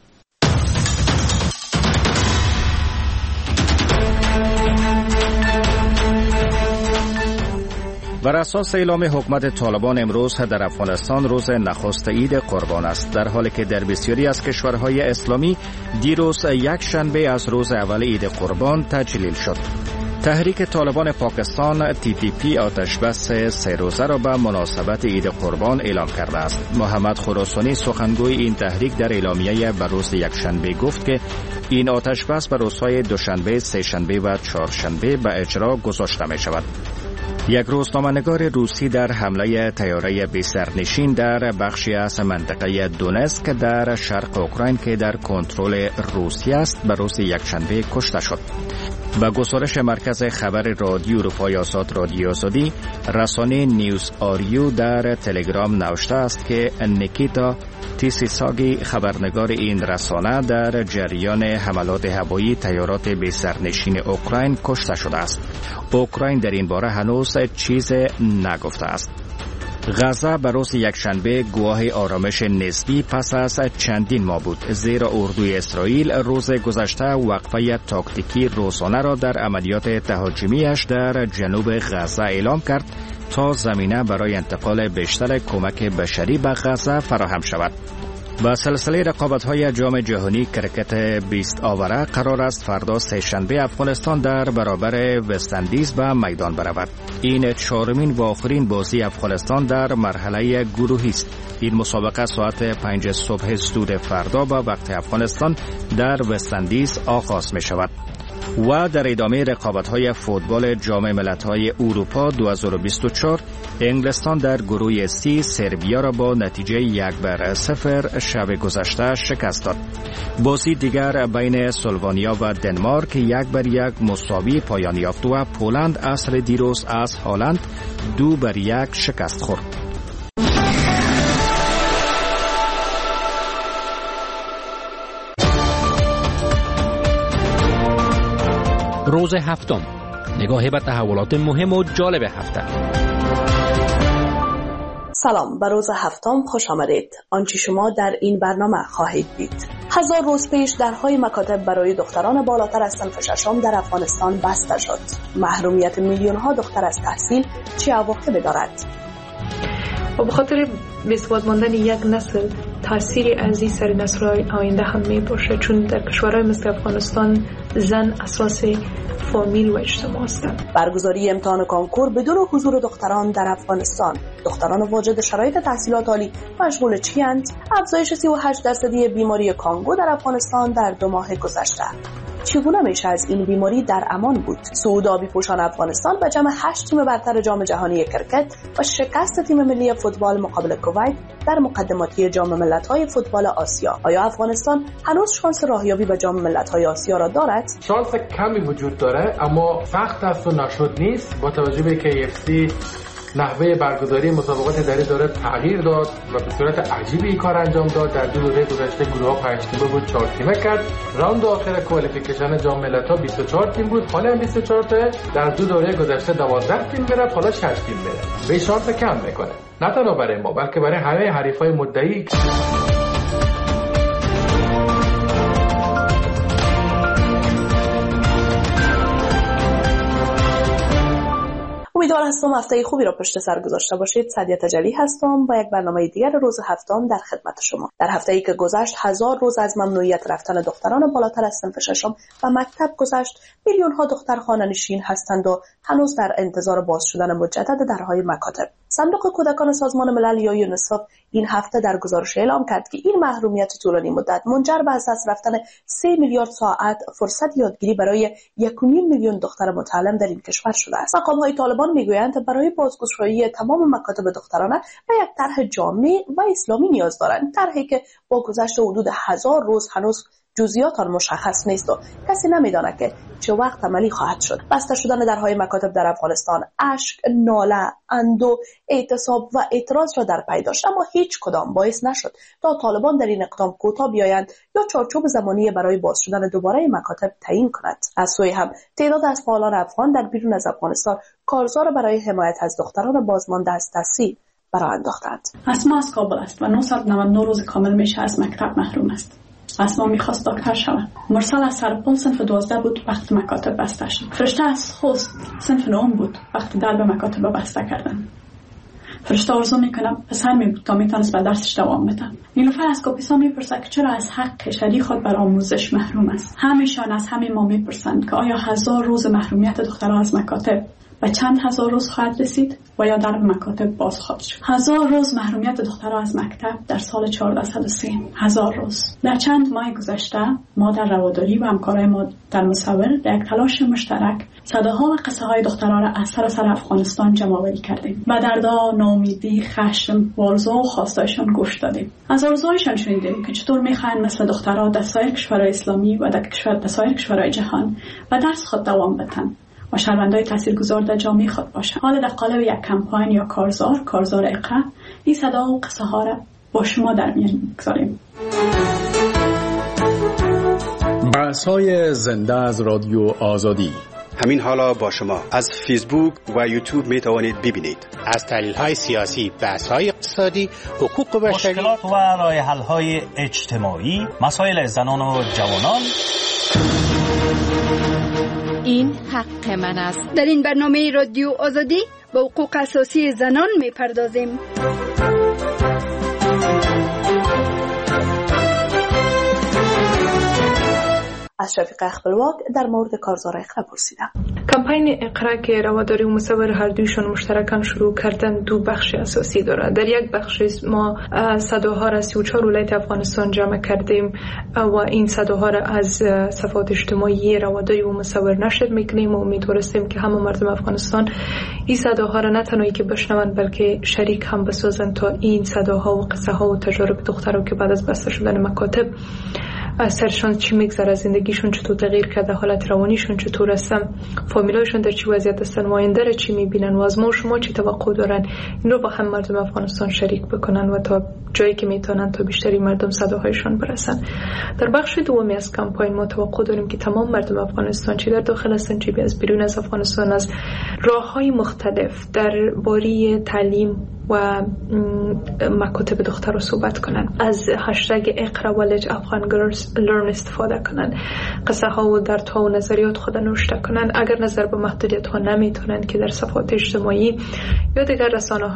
بر اساس اعلام حکومت طالبان امروز در افغانستان روز نخست عید قربان است، در حالی که در بسیاری از کشورهای اسلامی دیروز یک شنبه از روز اول عید قربان تجلیل شد. تحریک طالبان پاکستان تی تی پی آتش بس سه روزه را به مناسبت عید قربان اعلام کرده است. محمد خراسانی سخنگوی این تحریک در اعلامیه بر روز یکشنبه گفت که این آتش بس به روزهای دوشنبه، سه شنبه و چهارشنبه به اجرا گذاشته می شود. یک روزنامه‌نگار روسی در حمله طیاره بی سرنشین در بخشی از منطقه دونسک در شرق اوکراین که در کنترل روسیه است به روز یکشنبه کشته شد. با گزارش مرکز خبر رادیو اروپای آزاد رادیو آزادی، رسانه نیوز آریو در تلگرام نوشته است که نیکیتا تیسیساگی خبرنگار این رسانه در جریان حملات هوایی طیارات بی سرنشین اوکراین کشته شده است. اوکراین در این باره هنوز چیز نگفته است. غزه به روز یکشنبه گواه آرامش نسبی پس از چندین ماه بود، زیرا اردوی اسرائیل روز گذشته وقفه تاکتیکی روزانه را در عملیات تهاجمیش در جنوب غزه اعلام کرد تا زمینه برای انتقال بیشتر کمک بشری به غزه فراهم شود. با سلسله رقابت‌های جام جهانی کرکت بیست آوره قرار است فردا سه‌شنبه افغانستان در برابر وست‌اندیز به میدان برود. این چهارمین و آخرین بازی افغانستان در مرحله گروهی است. این مسابقه ساعت پنج صبح زود فردا با وقت افغانستان در وست‌اندیز آغاز می شود. و در ادامه رقابت‌های فوتبال جام ملت‌های اروپا دو هزار و بیست و چهار، انگلستان در گروه سی سربیا را با نتیجه یک بر صفر شب گذشته شکست داد. بازی دیگر بین سلوونیا و دنمارک یک بر یک مساوی پایان یافت و پولند عصر دیروز از هلند دو بر یک شکست خورد. روز هفتم، نگاهی به تحولات مهم و جالب هفته. سلام، به روز هفتم خوش آمدید. آنچه شما در این برنامه خواهید دید: هزار روز پیش درهای مکاتب برای دختران بالاتر از صنف ششم در افغانستان بسته شد. محرومیت میلیون ها دختر از تحصیل چه عواقبی دارد؟ و به خاطر بی‌ثبات ماندن یک نسل تاثیری عزیز سر نسل‌های آینده هم می باشه، چون در کشورهای مثل افغانستان زن اساس فامیل و اجتماع هستند. برگزاری امتحان کنکور بدون حضور دختران در افغانستان. دختران واجد شرایط تحصیلات عالی مشغول چی اند؟ افزایش سی و هشت درصدی بیماری کانگو در افغانستان در دو ماه گذشته. چگونه میشه از این بیماری در امان بود؟ صعود آبی پوشان افغانستان به جمع هشت تیم برتر جام جهانی کرکت و شکست تیم ملی فوتبال مقابل کویت در مقدماتی جام ملت‌های فوتبال آسیا. آیا افغانستان هنوز شانس راهیابی به جام ملت‌های آسیا را دارد؟ شانس کمی وجود داره، اما سخت است و نشد نیست. با توجه به که اف سی نحوه برگزاری مسابقات دری داره تغییر داد و به صورت عجیبی کار انجام داد. در دو دوره گذشته گروه ها پنج تیمه بود، چهار تیمه کرد. راوند آخر کوالیفیکیشن جام ملت‌ها بیست و چهار تیم بود، حالا هم بیست و چهار تا. در دو دوره گذشته دوازده تیم میره، حالا شش تیم میره. به شانس کم میکنه، نه تنها برای ما بلکه برای همه حریفای مدعی. امیدوار هستم هفته خوبی را پشت سر گذاشته باشید. سعدیه تجلی هستم با یک برنامه دیگر روز هفتم در خدمت شما. در هفته‌ای که گذشت هزار روز از ممنوعیت رفتن دختران بالاتر از صنف ششم و مکتب گذشت. میلیون ها دختر خانه‌نشین هستند و هنوز در انتظار باز شدن مجدد درهای مکاتب. صندوق کودکان سازمان ملل یا یونیسف این هفته در گزارش اعلام کرد که این محرومیت طولانی مدت منجر به از دست رفتن سه میلیارد ساعت فرصت یادگیری برای یک و نیم میلیون دختر متعلم در این کشور شده است. مقام‌های طالبان میگویند برای بازگشایی تمام مکاتب دخترانه به یک طرح جامع و اسلامی نیاز دارند، طرحی که با گذشت حدود هزار روز هنوز جزئیات آن مشخص نیست و کسی نمیداند که چه وقت عملی خواهد شد. بسته شدن درهای مکاتب در افغانستان اشک، ناله، اندو، اعتصاب و اعتراض را در پی داشت، اما هیچ کدام باعث نشد تا طالبان در این اقدام کوتاه بیایند یا چارچوب زمانی برای باز شدن دوباره مکاتب تعیین کند. از سوی هم تعداد از فعالان افغان در بیرون از افغانستان کارزار برای حمایت از دختران بازمانده از تحصیل برآ انداختند. اسما از کابل است و نهصد و نود و نه روز کامل میشه از مکتب محروم است. اسما میخواست دکتر شود. مرسل از سرپل صنف دوازده بود وقت مکاتب بسته شد. فرشته از خوست صنف نهم بود وقت درب مکاتب بسته کردن. فرشته آرزو میکنه پسر می بود تا میتونست به درسش دوام بده. نیلوفر از کاپیسا میپرسه که چرا از حق شریک خود بر آموزش محروم است. همیشان از همین ما میپرسند که آیا هزار روز محرومیت دختران از مکاتب و چند هزار روز خواهد رسید و یا در مکاتب باز خواهد شد. هزار روز محرومیت دختران از مکتب در سال چهارده و سی. هزار روز. در چند ماه گذشته ما در رواداری و همکارای ما در مصور در یک تلاش مشترک صداها و قصه های دختران را از سراسر افغانستان جمع‌آوری کردیم. و دردها، ناامیدی، خشم، آرزو و خواستایشان گوش دادیم. از آرزوهایشان شنیدیم که چطور می‌خواهند مثل دخترها در سایر کشورهای اسلامی و در کشور سایر کشورهای جهان و درس خود دوام بدهند و شهروندای تاثیرگذار در جامعه خود باشند. حالا در قالب یک کمپاین یا کارزار، کارزار اقرا، این صدا و قصه ها را با شما در میان می‌گذاریم. بحث‌های زنده از رادیو آزادی. همین حالا با شما از فیسبوک و یوتیوب می توانید ببینید. از تحلیل‌های سیاسی، بحث‌های اقتصادی، حقوق بشری، مشکلات و راه‌حل‌های اجتماعی، مسائل زنان و جوانان. این حق من است. در این برنامه رادیو آزادی به حقوق اساسی زنان می‌پردازیم. از شفیق اخبلواک در مورد کارزار اقرا پرسیدم. کمپین اقرا که رواداری و مصور هر دویشون مشترکاً شروع کردن دو بخش اساسی داره. در یک بخش ما صداها را سی و چهار ولایت افغانستان جمع کردیم و این صداها را از صفحات اجتماعی رواداری و مصور نشر میکنیم و امیدواریم که همه مردم افغانستان این صداها را نه تنهایی که بشنوند بلکه شریک هم بسازند تا این صداها و قصه ها و تجارب دخترها که بعد از بسته شدن مکاتب سرشان چی میگذره، زندگیشون چطور تغییر کرده، حالت روانیشون چطور هستن، فامیلایشون در چی وضعیت هستن و آینده را چی میبینن و از ما و شما چی توقع دارن، این رو با هم مردم افغانستان شریک بکنن و تا جایی که میتونن تا بیشتری مردم صداهایشان برسن. در بخش دومی از کمپین ما توقع داریم که تمام مردم افغانستان چی در داخل هستن چی از بیرون از افغانستان از راههای مختلف در باری تعلیم و مکاتب دختر رو صحبت کنن، از هشتگ اقرا ولج افغان گرلز لرن استفاده کنن، قصه ها و درد ها و نظریات خود نوشته کنن. اگر نظر به محدودیت ها نمیتونن که در صفحات اجتماعی یا دیگر رسانه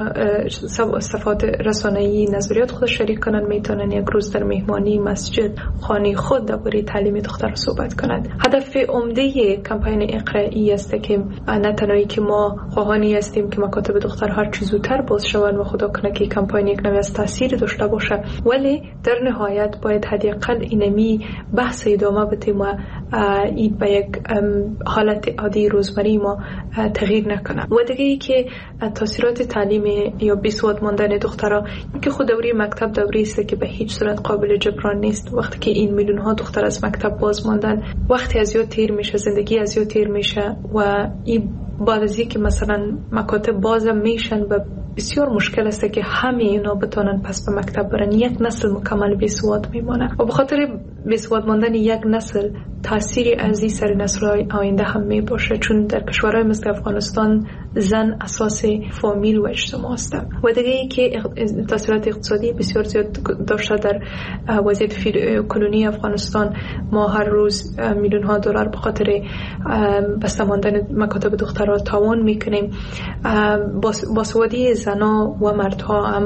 صفحات رسانه‌ای نظریات خود شریک کنن، میتونن یک روز در مهمانی مسجد خانه خود درباره تعلیم دختر رو صحبت کنن. هدف عمده کمپین اقرایی است که نه تنهایی که ما خواهانی هستیم که مکاتب دختر هر چه زودتر باز شوند و خدا کنه که کمپین یک نوع از تاثیر داشته باشه، ولی در نهایت باید حداقل اینمی بحث ادامه بدیم و این به یک حالت عادی روزمره ما تغییر نکنه. و دیگه ای که تاثیرات تعلیم یا بیسواد ماندن دخترها که خود دوره مکتب دوره است که به هیچ صورت قابل جبران نیست. وقتی که این میلیون ها دختر از مکتب باز ماندن، وقتی از یاد تیر میشه، زندگی از یاد تیر میشه و این بعد از اینکه مثلا مکاتب باز میشن و بسیار مشکل است که همه اینا بتونن پس به مکتب برن، یک نسل مکمل بیسواد میمونه و به خاطر بیسواد ماندن یک نسل تأثیری از این سر نسل آینده هم می باشه، چون در کشورهای مثل افغانستان زن اساس فامیل و اجتماع است. و دیگه ای که تاثیرات اقتصادی بسیار زیاد داشته در وضعیت کنونی افغانستان. ما هر روز میلیون ها دلار به خاطر بسته ماندن مکاتب دخترها تاوان میکنیم. باسوادی زنا و مردها هم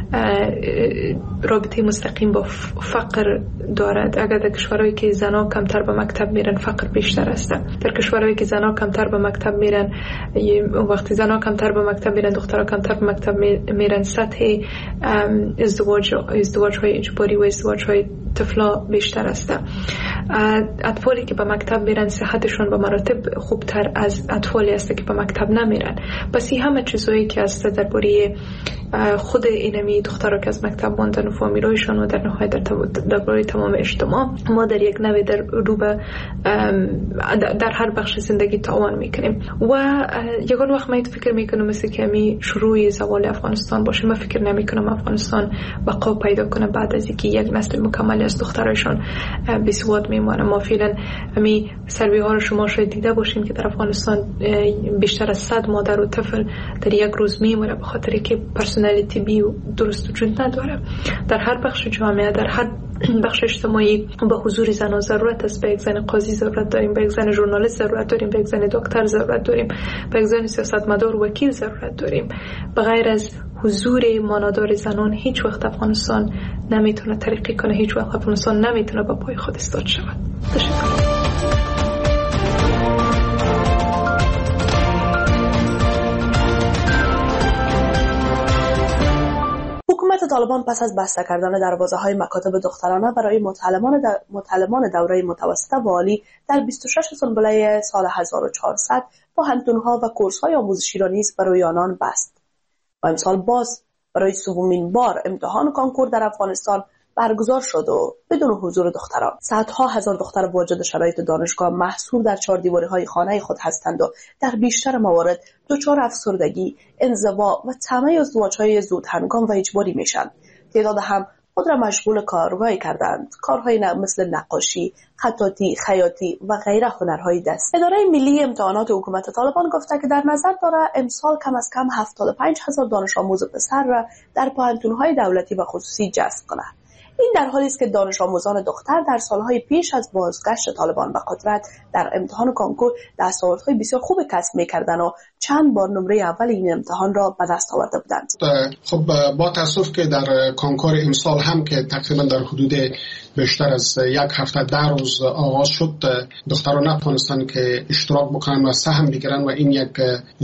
رابطه مستقیم با فقر دارد. اگر در کشورهایی که زنها کمتر به مکتب میرن فقر بیشتر است. در کشورهایی که زنها کمتر به مکتب میرن، وقتی زنها کمتر به مکتب میرن دخترها کمتر به مکتب میرن، سطح ازدواج ازدواج های اجباری و ازدواج های طفلا بیشتر است. اطفالی که به مکتب میرن صحتشون به مراتب خوبتر از اطفالی است که به مکتب نمیرن. پس این همه چیزایی که است درباره خود اینمی دخترها که از مکتب ماندن و فامیلایشان و در نهایت در درباره تمام اجتماع ما در یک نوع در رو به در هر بخش زندگی تعاون میکنیم. و یگان وقت من فکر میکنم مثل که می شروع زوال افغانستان باشه. من فکر نمیکنم افغانستان بقا پیدا کنه بعد از اینکه یک نسل مکمل از دخترایشان بی سواد میمونه. ما فعلا می سروی ها رو شما شاید دیده باشین که در افغانستان بیشتر از صد مادر و طفل در یک روز میمونه به خاطر که پرسنل طبی درست وجود نداره. در هر بخش جامعه، در هر بخش اجتماعی به حضور زن ضرورت است. به یک زن قاضی ضرورت داریم، به یک زن ژورنالیست ضرورت داریم، به یک زن دکتر ضرورت داریم، به یک زن سیاستمدار و وکیل ضرورت داریم. بغیر از حضور مانادار زنان هیچ وقت افغانستان نمیتونه ترقی کنه، هیچ وقت افغانستان نمیتونه با پای خود ایستاد شود. تشکر. حکومت طالبان پس از بسته کردن دروازه‌های مکاتب دخترانه برای متعلمان متعلمان دوره متوسطه و عالی در بیست و شش سنبله سال هزار و چهارصد پاهنتون‌ها و کورس‌های آموزشی را نیز برای آنان بست. و امسال باز برای سومین بار امتحان کانکور در افغانستان برگزار شد و بدون حضور دختران. صدها هزار دختر واجد شرایط دانشگاه محصور در چهار دیواره‌های خانه خود هستند و در بیشتر موارد دچار افسردگی، انزوا و طمع ازدواج‌های زود هنگام و اجباری میشن. تعداد هم خود را مشغول کارهایی کردند، کارهای مثل نقاشی، خطاطی، خیاطی و غیره هنرهای دست. اداره ملی امتحانات حکومت طالبان گفته که در نظر داره امسال کم از کم هفتاد و پنج هزار دانش آموز پسر را در پاهنتون‌های دولتی و خصوصی جذب کنه. این در حالی است که دانش آموزان دختر در سالهای پیش از بازگشت طالبان به قدرت در امتحان کانکور دستاوردهای بسیار خوب کسب می‌کردند و چند بار نمره اول این امتحان را به دست آورده بودند. خب با تاسف که در کانکور امسال هم که تقریبا در حدود بیشتر از یک هفته ده روز آغاز شد، دختران نتوانستند که اشتراک بکنن و سهم بگیرن و این یک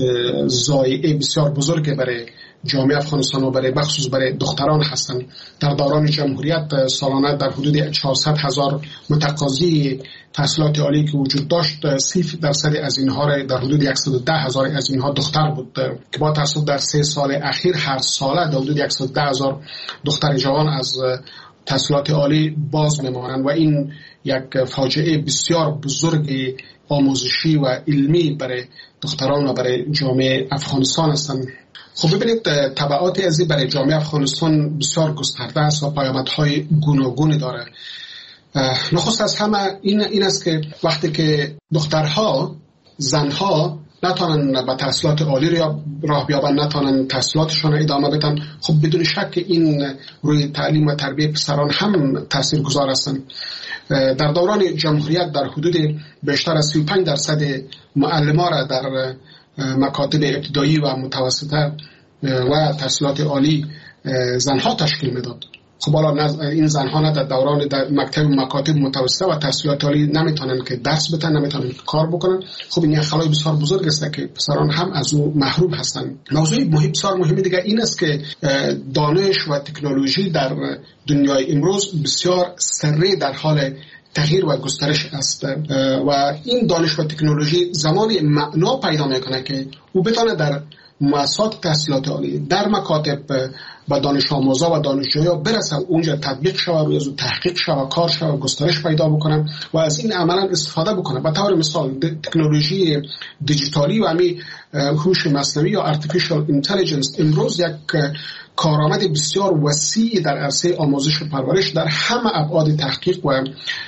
ضایعه بسیار بزرگ برای جامعه افغانستان و برای بخصوص برای دختران هستند. در دوران جمهوریت سالانه در حدود چهارصد هزار متقاضی تحصیلات عالی که وجود داشت، سی درصد از اینها را در حدود صد و ده هزار از اینها دختر بود که با تاسف در سه سال اخیر هر ساله در حدود صد و ده هزار دختر جوان از تحصیلات عالی باز میمانند و این یک فاجعه بسیار بزرگ آموزشی و علمی برای دختران و برای جامعه افغانستان هستند. خب ببینید تبعات ازی برای جامعه افغانستان بسیار گسترده است و پیامدهای گوناگونی داره. نخست از همه این این است که وقتی که دخترها، زنها نتونن به تحصیلات عالی راه بیابن، نتونن تحصیلاتشون ادامه بدن، خب بدون شک این روی تعلیم و تربیت پسران هم تاثیرگذار هستند. در دوران جمهوریت در حدود بیشتر از سی و پنج درصد معلمان را در مکاتب ابتدایی و متوسطه و تحصیلات عالی زنها تشکیل میداد. خب حالا این زنها نه در دوران در مکتب مکاتب متوسطه و تحصیلات عالی نمیتونن که درس بدن، نمیتونن که کار بکنن. خب این یک خلای بسیار بزرگ است که پسران هم از او محروم هستند. موضوع مهم بسیار مهم دیگه این است که دانش و تکنولوژی در دنیای امروز بسیار سریع در حال تغییر و گسترش است و این دانش و تکنولوژی زمانی معنا پیدا میکنه که او بتونه در مؤسسات تحصیلات عالی، در مکاتب با دانش آموزا و دانشجویا برسه، اونجا تطبیق شود، روی از تحقیق شود، کار شود، گسترش پیدا بکنن و از این عملا استفاده بکنن. به طور مثال تکنولوژی دیجیتالی و امی هوش مصنوعی یا artificial intelligence امروز یک کارآمد بسیار وسیع در عرصه آموزش و پرورش در همه ابعاد تحقیق و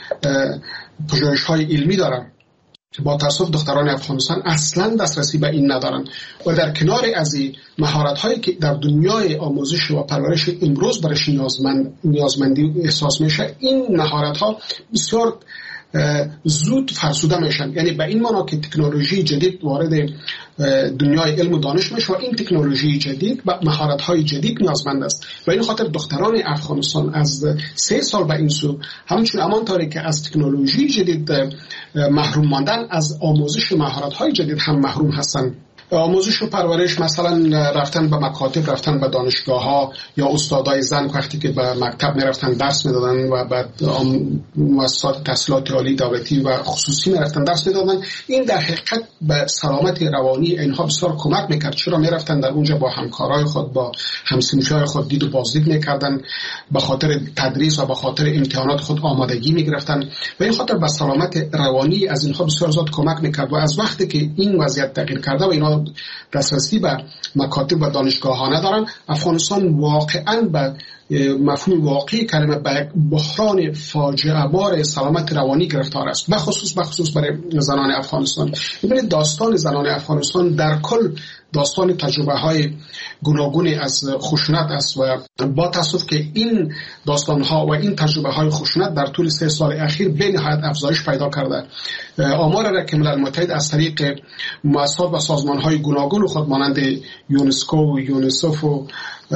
پژوهش‌های علمی دارند. با تاسف دختران افغانستان اصلا دسترسی به این ندارند و در کنار از این مهارت‌هایی که در دنیای آموزش و پرورش امروز برش نیازمند نیازمندی احساس میشه، این مهارت‌ها بسیار زود فرسوده میشن. یعنی به این معنا که تکنولوژی جدید وارد دنیای علم و دانش میشه و این تکنولوژی جدید و مهارت‌های جدید نیازمند است. و این خاطر دختران افغانستان از سه سال به این سو همچون امان طوری که از تکنولوژی جدید محروم ماندن، از آموزش مهارت‌های جدید هم محروم هستند. آموزش و پرورش، مثلا رفتن به مکاتب، رفتن به دانشگاه ها، یا استادای زن وقتی که به مکتب میرفتن درس میدادن و بعد مؤسسات تحصیلات عالی دولتی و خصوصی میرفتن درس میدادن، این در حقیقت به سلامت روانی اینها بسیار کمک میکرد. چرا میرفتن در اونجا با همکارای خود، با همسنفیای خود دید و بازدید میکردن، به خاطر تدریس و به خاطر امتحانات خود آمادگی میگرفتن و این خاطر به سلامت روانی از اینها بسیار زیاد کمک میکرد. و از وقتی که این وضعیت تغییر کرده و اینا دسترسی به مکاتب و دانشگاه ها ندارن، افغانستان واقعا به مفهوم واقعی کلمه به بحران فاجعه بار سلامت روانی گرفتار است، به خصوص به خصوص برای زنان افغانستان. ببینید داستان زنان افغانستان در کل داستان تجربه های گوناگونی از خشونت است و با تاسف که این داستان ها و این تجربه های خشونت در طول سه سال اخیر به نهایت افزایش پیدا کرده. آمار را که ملل متحد از طریق مؤسسات و سازمان های گوناگون خود مانند یونسکو و یونیسف و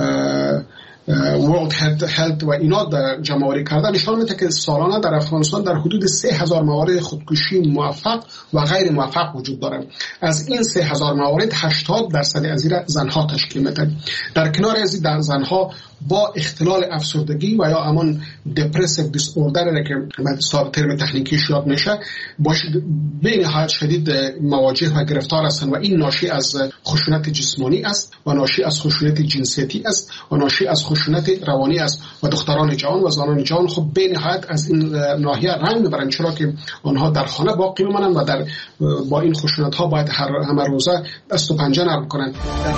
World Health و اینا در جمع‌آوری کرده نشان میده که سالانه در افغانستان در حدود سه هزار موارد خودکشی موفق و غیر موفق وجود دارد. از این سه هزار موارد هشتاد درصد از این زنها تشکیل میده. در کنار از در زنها با اختلال افسردگی و یا امان دپرسیو دیس اوردر که مثلا ترم تکنیکیش یاد میشه باش به نهایت شدید مواجه و گرفتار هستند و این ناشی از خشونت جسمانی است و ناشی از خشونت جنسیتی است و ناشی از خشونت روانی است و دختران جوان و زنان جوان خب به نهایت از این ناحیه رنج میبرند، چرا که آنها در خانه باقی میمانند و در با این خشونت ها باید هر همه روزه دست و پنجه نرم کنند.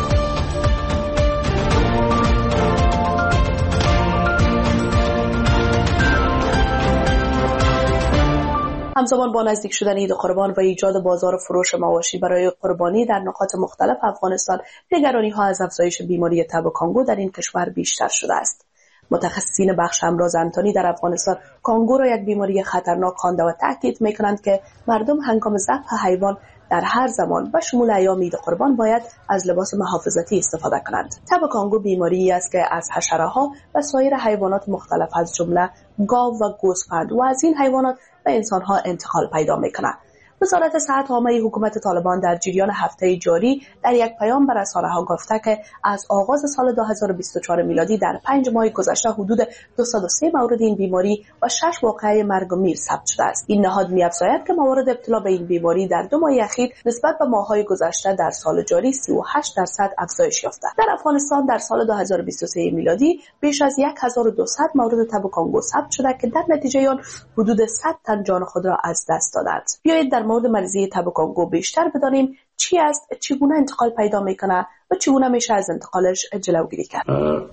همزمان با نزدیک شدن عید قربان و ایجاد بازار فروش مواشی برای قربانی در نقاط مختلف افغانستان، نگرانی‌ها از افزایش بیماری تب کانگو در این کشور بیشتر شده است. متخصصین بخش امراض انتانی در افغانستان کانگو را یک بیماری خطرناک خوانده و تاکید می‌کنند که مردم هنگام ذبح حیوان در هر زمان و شمول ایام عید قربان باید از لباس محافظتی استفاده کنند. تب کانگو بیماری است که از حشره‌ها و سایر حیوانات مختلف از جمله گاو و گوسفند و از این حیوانات به انسان‌ها انتقال پیدا می‌کند. وزارت صحت عامه حکومت طالبان در جریان هفته جاری در یک پیام به رسانه‌ها گفته که از آغاز سال دو هزار و بیست و چهار میلادی در پنج ماه گذشته حدود دویست و سه مورد این بیماری و شش واقعه مرگ و میر ثبت شده است. این نهاد می‌افزاید که موارد ابتلا به این بیماری در دو ماه اخیر نسبت به ماه‌های گذشته در سال جاری سی و هشت درصد افزایش یافته. در افغانستان در سال دو هزار و بیست و سه میلادی بیش از هزار و دویست مورد تب کانگو ثبت شده که در نتیجه آن حدود صد تن جان خود را از دست دادند. بیایید در مورد مریضی تب کانگو بیشتر بدانیم چی است، چگونه انتقال پیدا میکنه و چگونه میشه از انتقالش جلوگیری کرد.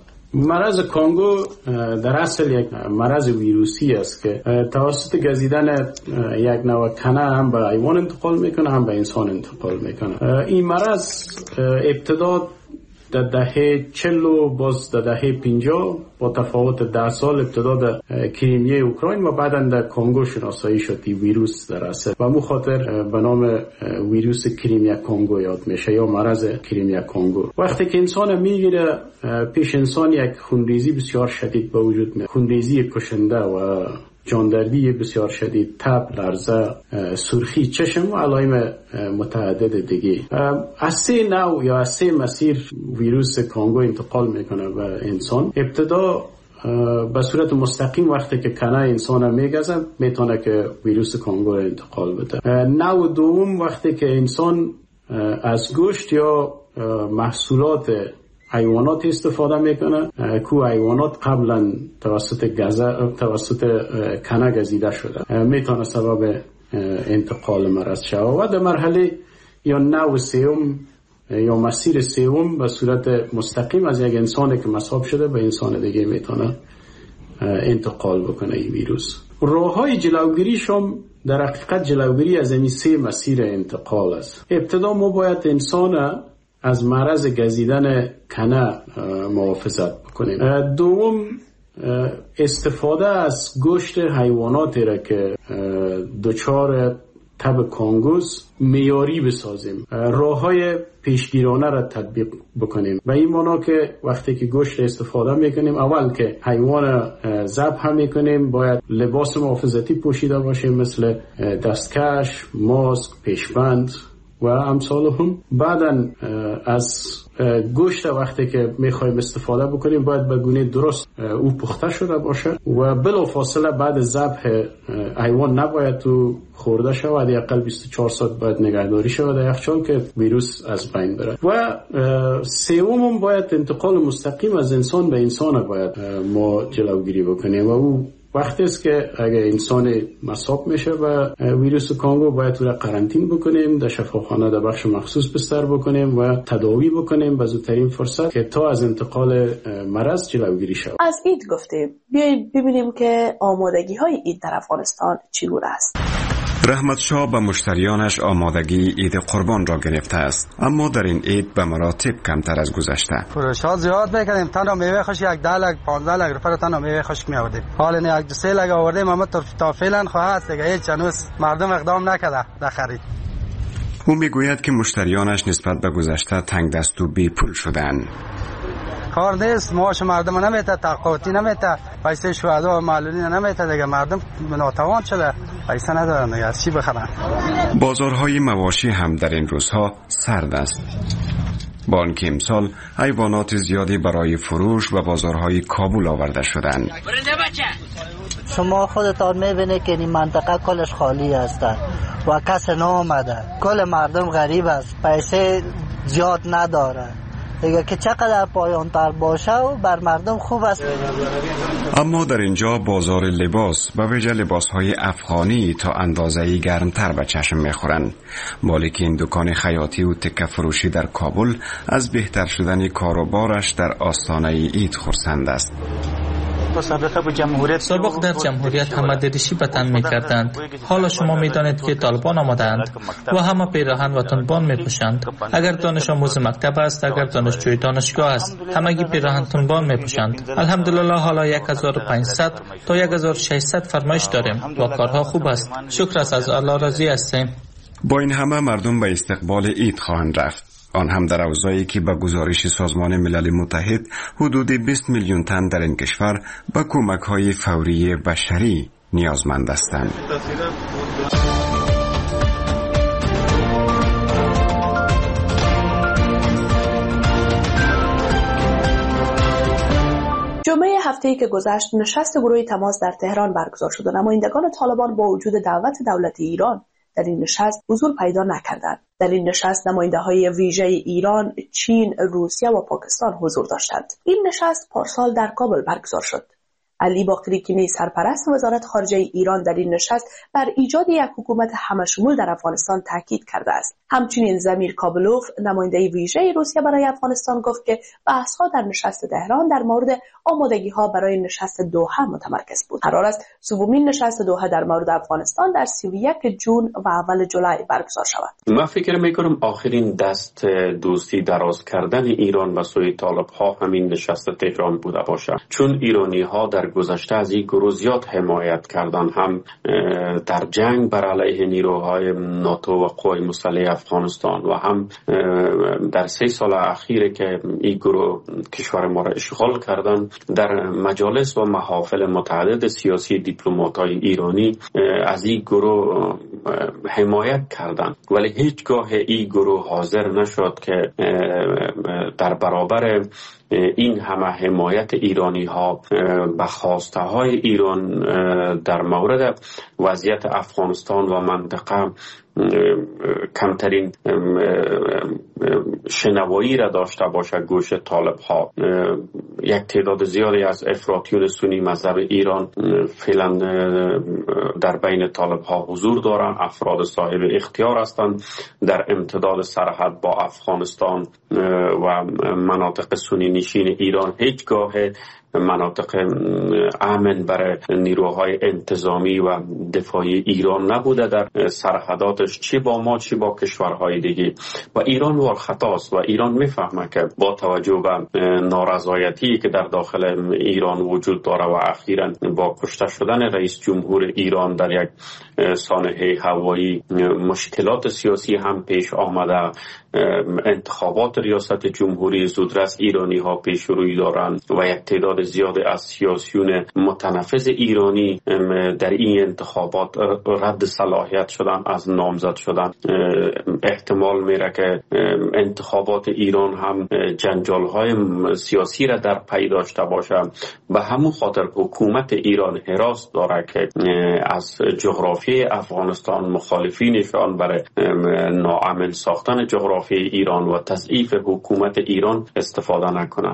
مرض کانگو در اصل یک مرض ویروسی است که توسط گزیدن یک نوع کنه هم به حیوان انتقال میکنه هم به انسان انتقال میکنه. این مرض ابتدا در دهه چهل و باز در دهه پنجاه با تفاوت ده سال ابتدا در کریمیه اوکراین و بعدا در کانگو شناسایی شد این ویروس در اصل و مو خاطر به نام ویروس کریمیا کانگو یاد میشه یا مرض کریمیا کانگو. وقتی که انسان میگیره پیش انسان یک خونریزی بسیار شدید به وجود میاد، خونریزی کشنده و جاندردی بسیار شدید، تب، لرزه، سرخی چشم و علائم متعدد دیگه. از سه نوع یا از سه مسیر ویروس کانگو انتقال میکنه به انسان. ابتدا به صورت مستقیم وقتی که کنه انسان میگزه میتونه که ویروس کانگو را انتقال بده. نوع دوم وقتی که انسان از گوشت یا محصولات حیوانات استفاده میکنه کو حیوانات قبلا توسط گزه توسط کنه گزیده شده میتونه سبب انتقال مرض شود و در مرحله یا نوع سوم یا مسیر سوم به صورت مستقیم از یک انسانی که مصاب شده به انسان دیگه میتونه انتقال بکنه این ویروس. راههای جلوگیریش هم در حقیقت جلوگیری از این سه مسیر انتقال است. ابتدا ما باید انسان از مرض گزیدن کنه محافظت بکنیم. دوم استفاده از گوشت حیواناتی را که دچار تب کانگوز معیاری بسازیم، راههای پیشگیرانه را تطبیق بکنیم و این معنا که وقتی که گوشت استفاده میکنیم، اول که حیوان ذبح میکنیم باید لباس محافظتی پوشیده باشیم مثل دستکش، ماسک، پیشبند و امثال هم. بعداً از گوشت وقتی که میخوایم استفاده بکنیم باید به گونه درست او پخته شده باشه و بلافاصله بعد ذبح حیوان نباید تو خورده شود، حداقل بیست و چهار ساعت باید نگهداری شود در یخچال که ویروس از بین بره. و سوم باید انتقال مستقیم از انسان به انسان باید ما جلوگیری بکنیم و او وقتی است که اگه انسان مصاب میشه و ویروس کانگو باید او را قرنطین بکنیم، در شفاخانه در بخش مخصوص بستر بکنیم و تداوی بکنیم به زودترین فرصت که تا از انتقال مرض جلوگیری شود. از عید گفتیم، بیایید ببینیم که آمادگی های عید در افغانستان چگونه است. رحمت شاه به مشتریانش آمادگی عید قربان را گرفته است، اما در این عید به مراتب کمتر از گذشته. فروشات زیاد میکنیم، تنها میوه خوش یک ده لک پانزده لک روپیه تنها میوه خوش میآوردیم. حالا یک دو سه لک آوردیم، اما تا فعلا خواهد دیگه هیچ هنوز مردم اقدام نکرده در خرید. او میگوید که مشتریانش نسبت به گذشته تنگ دست و بی پول شدند. کار نیست، معاش مردم نمیته، تقاطی نمیته، پیسه شهدا و معلولین نمیته دیگه، مردم ناتوان شده، پیسه ندارن دیگه، از چی بخرن؟ بازارهای مواشی هم در این روزها سرد است. با آنکه امسال حیوانات زیادی برای فروش و بازارهای کابل آورده شدند. شما خودتان میبینید که این منطقه کلش خالی است و کس نامده، کل مردم غریب است، پیسه زیاد نداره دیگه که چقدر پایان‌تر باشه و بر مردم خوب است. اما در اینجا بازار لباس و ویژه لباس‌های افغانی تا اندازه‌ای گرمتر به چشم می‌خورند. مالک این دکان خیاطی و تکه فروشی در کابل از بهتر شدن کاروبارش در آستانه عید خرسند است. سابق در جمهوریت همه دریشی به تن می‌کردند. حالا شما می‌دانید که طالبان آمدند و همه پیراهن و تنبان می‌پوشند. اگر دانش آموز مکتب است، اگر دانشجوی دانشگاه است، همگی پیراهن تنبان می‌پوشند. الحمدلله حالا یک هزار و پانصد تا یک هزار و ششصد فرمایش داریم و کارها خوب است. شکر است، از الله راضی هستیم. با این همه مردم به استقبال عید خواهند رفت. آن هم در اوضاعی که به گزارش سازمان ملل متحد حدود بیست میلیون تن در این کشور به کمک‌های فوری بشری نیازمند هستند. جمعه هفته‌ای که گذشت نشست گروه تماس در تهران برگزار شد و نمایندگان طالبان با وجود دعوت دولت ایران در این نشست حضور پیدا نکردند. در این نشست نماینده‌های ویژه ایران، چین، روسیه و پاکستان حضور داشتند. این نشست پارسال در کابل برگزار شد. علی باقری کنی سرپرست وزارت خارجه ایران در این نشست بر ایجاد یک حکومت همشمول در افغانستان تاکید کرده است. همچنین زمیر کابلوف نماینده ویژه روسیه برای افغانستان گفت که بحث‌ها در نشست تهران در مورد آمادگی‌ها برای نشست دوحه متمرکز بود. قرار است سومین نشست دوحه در مورد افغانستان در سی و یک جون و اول جولای برگزار شود. من فکر می‌کنم آخرین دست دوستی دراز کردن ایران به سوی طالب‌ها همین نشست تهران بوده باشد، چون ایرانی‌ها در گذشته از این گروه زیاد حمایت کردن، هم در جنگ بر علیه نیروهای ناتو و قوای مسلح افغانستان و هم در سه سال اخیره که این گروه کشور ما را اشغال کردن در مجالس و محافل متعدد سیاسی دیپلمات‌های ایرانی از این گروه حمایت کردند، ولی هیچگاه این گروه حاضر نشد که در برابر این همه حمایت ایرانی ها به خواسته های ایران در مورد وضعیت افغانستان و منطقه کمترین شنوایی را داشته باشه گوش طالب ها. یک تعداد زیادی از افراطیون سنی مذهب ایران فعلا در بین طالب ها حضور دارند، افراد صاحب اختیار هستند در امتداد سرحد با افغانستان و مناطق سنی نشین ایران. هیچگاه مناطق امن برای نیروهای انتظامی و دفاعی ایران نبوده در سرحداتش، چه با ما چه با کشورهای دیگه. و ایران ور خطاست و ایران میفهمه که با توجه به نارضایتی که در داخل ایران وجود داره و اخیراً با کشته شدن رئیس جمهور ایران در یک سانحه هوایی مشکلات سیاسی هم پیش آمده. انتخابات ریاست جمهوری زودرس ایرانی ها پیش روی دارند و یک تعداد زیاد از سیاسیون متنفذ ایرانی در این انتخابات رد صلاحیت شدن، از نامزد شدن. احتمال میره که انتخابات ایران هم جنجال های سیاسی را در پی داشته باشه. به همون خاطر حکومت ایران حراس داره که از جغرافی افغانستان مخالفینشان برای ناامن ساختن جغرافی ایران و تضعیف حکومت ایران استفاده نکنند.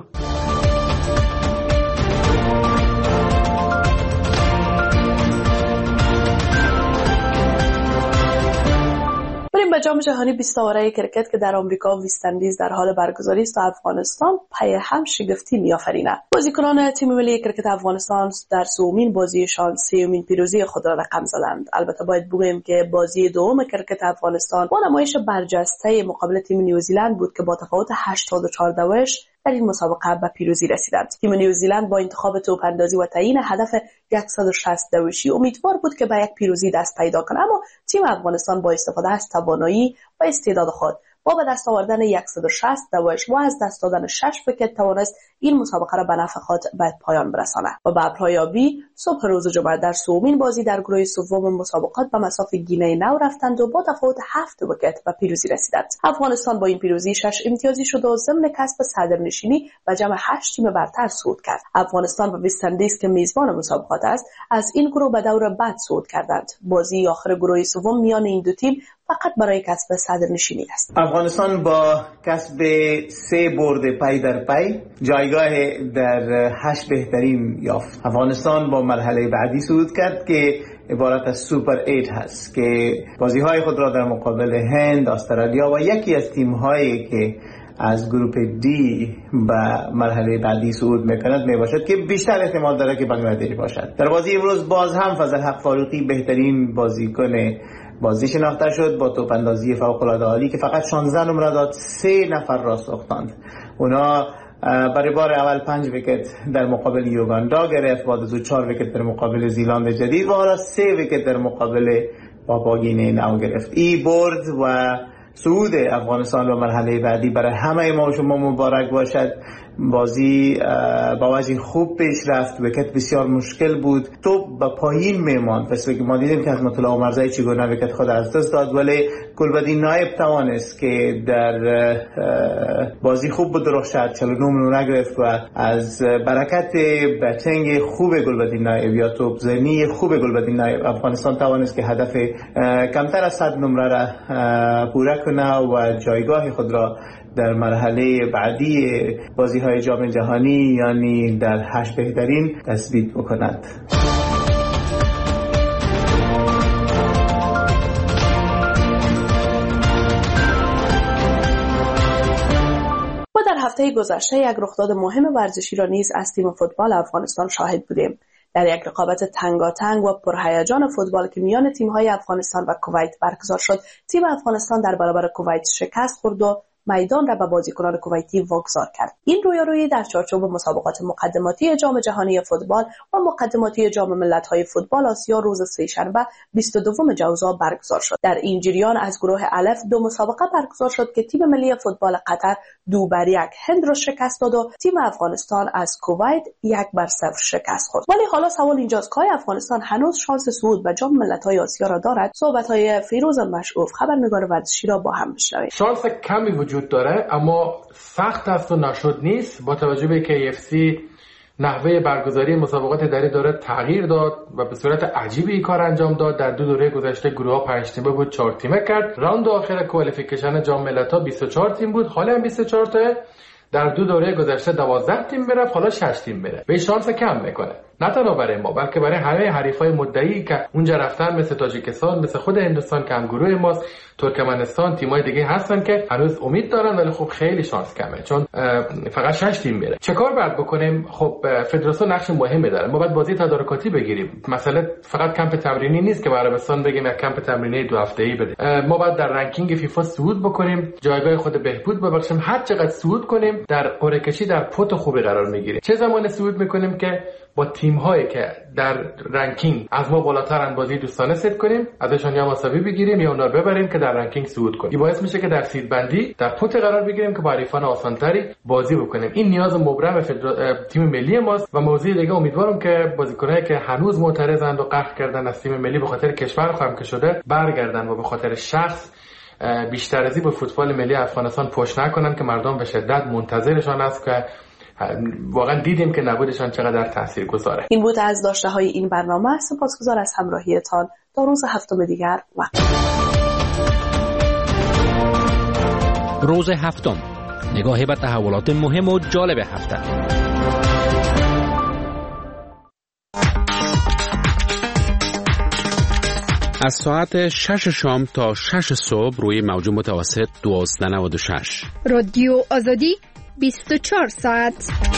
به جام جهانی بیست آوره کرکت که در آمریکا ویستندیز در حال برگزاری است و افغانستان پی هم شگفتی می‌آفریند. بازیکنان تیم ملی کرکت افغانستان در سومین بازیشان سومین پیروزی خود را رقم زدند. البته باید بگوییم که بازی دوم کرکت افغانستان با نمایش برجسته مقابل تیم نیوزیلند بود که با تفاوت هشتاد و چهار دوش در این مسابقه به پیروزی رسیدند. تیم نیوزیلند با انتخاب توپ اندازی و تعیین هدف صد و شصت دوشی امیدوار بود که به یک پیروزی دست پیدا کنه، اما تیم افغانستان با استفاده از توانایی و استعداد خود با به دست آوردن صد و شصت دوش و از دست دادن شش ویکت توانست این مسابقه را به نفع خود به پایان برساند و به ابرهای آبی صبح روز جمعه در سومین بازی در گروه سوم مسابقات به مصاف گینه نو رفتند و با تفاوت هفت ویکت به پیروزی رسیدند. افغانستان با این پیروزی شش امتیازی شد و ضمن کسب صدرنشینی و جمع هشت تیم برتر صعود کرد. افغانستان و ویستندیز که میزبان مسابقات است از این گروه به دور بعد صعود کردند. بازی آخر گروه سوم میان این دو تیم فقط برای کسب صدرنشینی است. افغانستان با کسب سه برد پی در پی جایگاه در هشت بهترین یافت. افغانستان با مرحله بعدی صعود کرد که عبارت از سوپر ایت هست که بازی‌های خود را در مقابل هند، استرالیا و یکی از تیم‌هایی که از گروپ دی به مرحله بعدی صعود میکند میباشد که بیشتر احتمال داره که بنگلادش باشد. در بازی امروز باز هم فضل حق فاروقی بهترین بازیکن بازی شناخته شد با توپ اندازی فوق‌العاده عالی که فقط شانزده نمره داد، سه نفر را ساختند. اونا برای بار اول پنج ویکت در مقابل یوگاندا گرفت، بعد از او چهار ویکت در مقابل زیلند جدید و حالا سه ویکت در مقابل پاپوا گینه نو گرفت. ای برد و صعود افغانستان به مرحله بعدی برای همه ما و شما مبارک باشد. بازی با وجه خوب پیش رفت، ویکت بسیار مشکل بود، توپ به پایین میماند، پس که ما دیدیم که از مطلع عمرزایی چگونه ویکت خود از دست داد، ولی گلبدی نایب توانست که در بازی خوب بدرخشد، چهل و نه نمره گرفت و از برکت بتنگ خوب گلبدی نایب یا توپ زنی خوب گلبدی نایب افغانستان توانست که هدف کمتر از صد نمره را پوره کنه و جایگاه خود را در مرحله بعدی بازی‌های جام جهانی یعنی در هشت بهترین تثبیت بکند. ما در هفته گذشته یک رخداد مهم ورزشی را نیز از تیم فوتبال افغانستان شاهد بودیم. در یک رقابت تنگاتنگ و پرهیجان فوتبال که میان تیم‌های افغانستان و کویت برگزار شد، تیم افغانستان در برابر کویت شکست خورد و میدان را به بازیکنان کویتی واگذار کرد. این رویارویی در چارچوب مسابقات مقدماتی جام جهانی فوتبال و مقدماتی جام ملت‌های فوتبال آسیا روز سه‌شنبه بیست و دوم جوزا برگزار شد. در این جریان از گروه الف دو مسابقه برگزار شد که تیم ملی فوتبال قطر دو بر یک هند را شکست داد و تیم افغانستان از کویت یک بر صفر شکست خورد. ولی حالا سوال اینجاست که افغانستان هنوز شانس صعود به جام ملت‌های آسیا را دارد؟ صحبت‌های فیروز مشعوف خبرنگار ورزشی را با هم بشنویم. شانس کمی وجود داره اما سخت است و نشد نیست. با توجه به که ای اف سی نحوه برگزاری مسابقات در داره تغییر داد و به صورت عجیبی این کار انجام داد. در دو دوره گذشته گروه ها پنج تیمه بود، چهار تیمه کرد. راوند آخر کوالیفیکیشن جام ملت‌ها بیست و چهار تیم بود، حالا هم بیست و چهار تا. در دو دوره گذشته دوازده تیم میره، حالا شش تیم میره. به شانس کم میکنه، نه تنها برای ما بلکه برای همه حریفای مدعی که اونجا رفتن، مثل تاجیکستان، مثل خود هندوستان که هم گروه ماست، ترکمنستان، تیمای دیگه هستن که هنوز امید دارن، ولی خب خیلی شانس کمه چون فقط شش تیم میره. چه کار باید بکنیم؟ خب فدراسیون نقش مهمی داره. ما باید بازی تدارکاتی بگیریم. مثلا فقط کمپ تمرینی نیست که برای عربستان بگیم یک کمپ تمرینی دو هفته‌ای بده. ما باید در رنکینگ فیفا صعود بکنیم، جایگاه خود بهبود ببخشیم. هر چقدر صعود کنیم در قرعه کشی در پوت خوبی قرار میگیریم. چه زمان صعود میکنیم که با تیم هایی که در رنکینگ از ما بالاترن بازی دوستانه ست کنیم، ازشان یا مساوی بگیریم یا اونا رو ببریم که در رنکینگ صعود کنیم. این باعث میشه که در سید بندی در پوت قرار بگیریم که با حریفان آسانتری بازی بکنیم. این نیاز مبرم تیم ملی ماست. و موضوع دیگه امیدوارم که بازیکنایی که هنوز معترضند و قهر کردن از تیم ملی به خاطر کشور خواهم که شده برگردن و به خاطر شخص بیشتر ازی به فوتبال ملی افغانستان پشت نکنن که مردم به شدت منتظرشان است که واقعا دیدیم که نبودشان چقدر تأثیر گذاره. این بود از داشته های این برنامه. سپاسگزار از همراهیتان. تا روز هفتم دیگر وقت. روز هفتم، نگاهی به تحولات مهم و جالب هفته. از ساعت شش شام تا شش صبح روی موج متوسط دویست و نود و شش. رادیو آزادی بیست و چهار ساعت.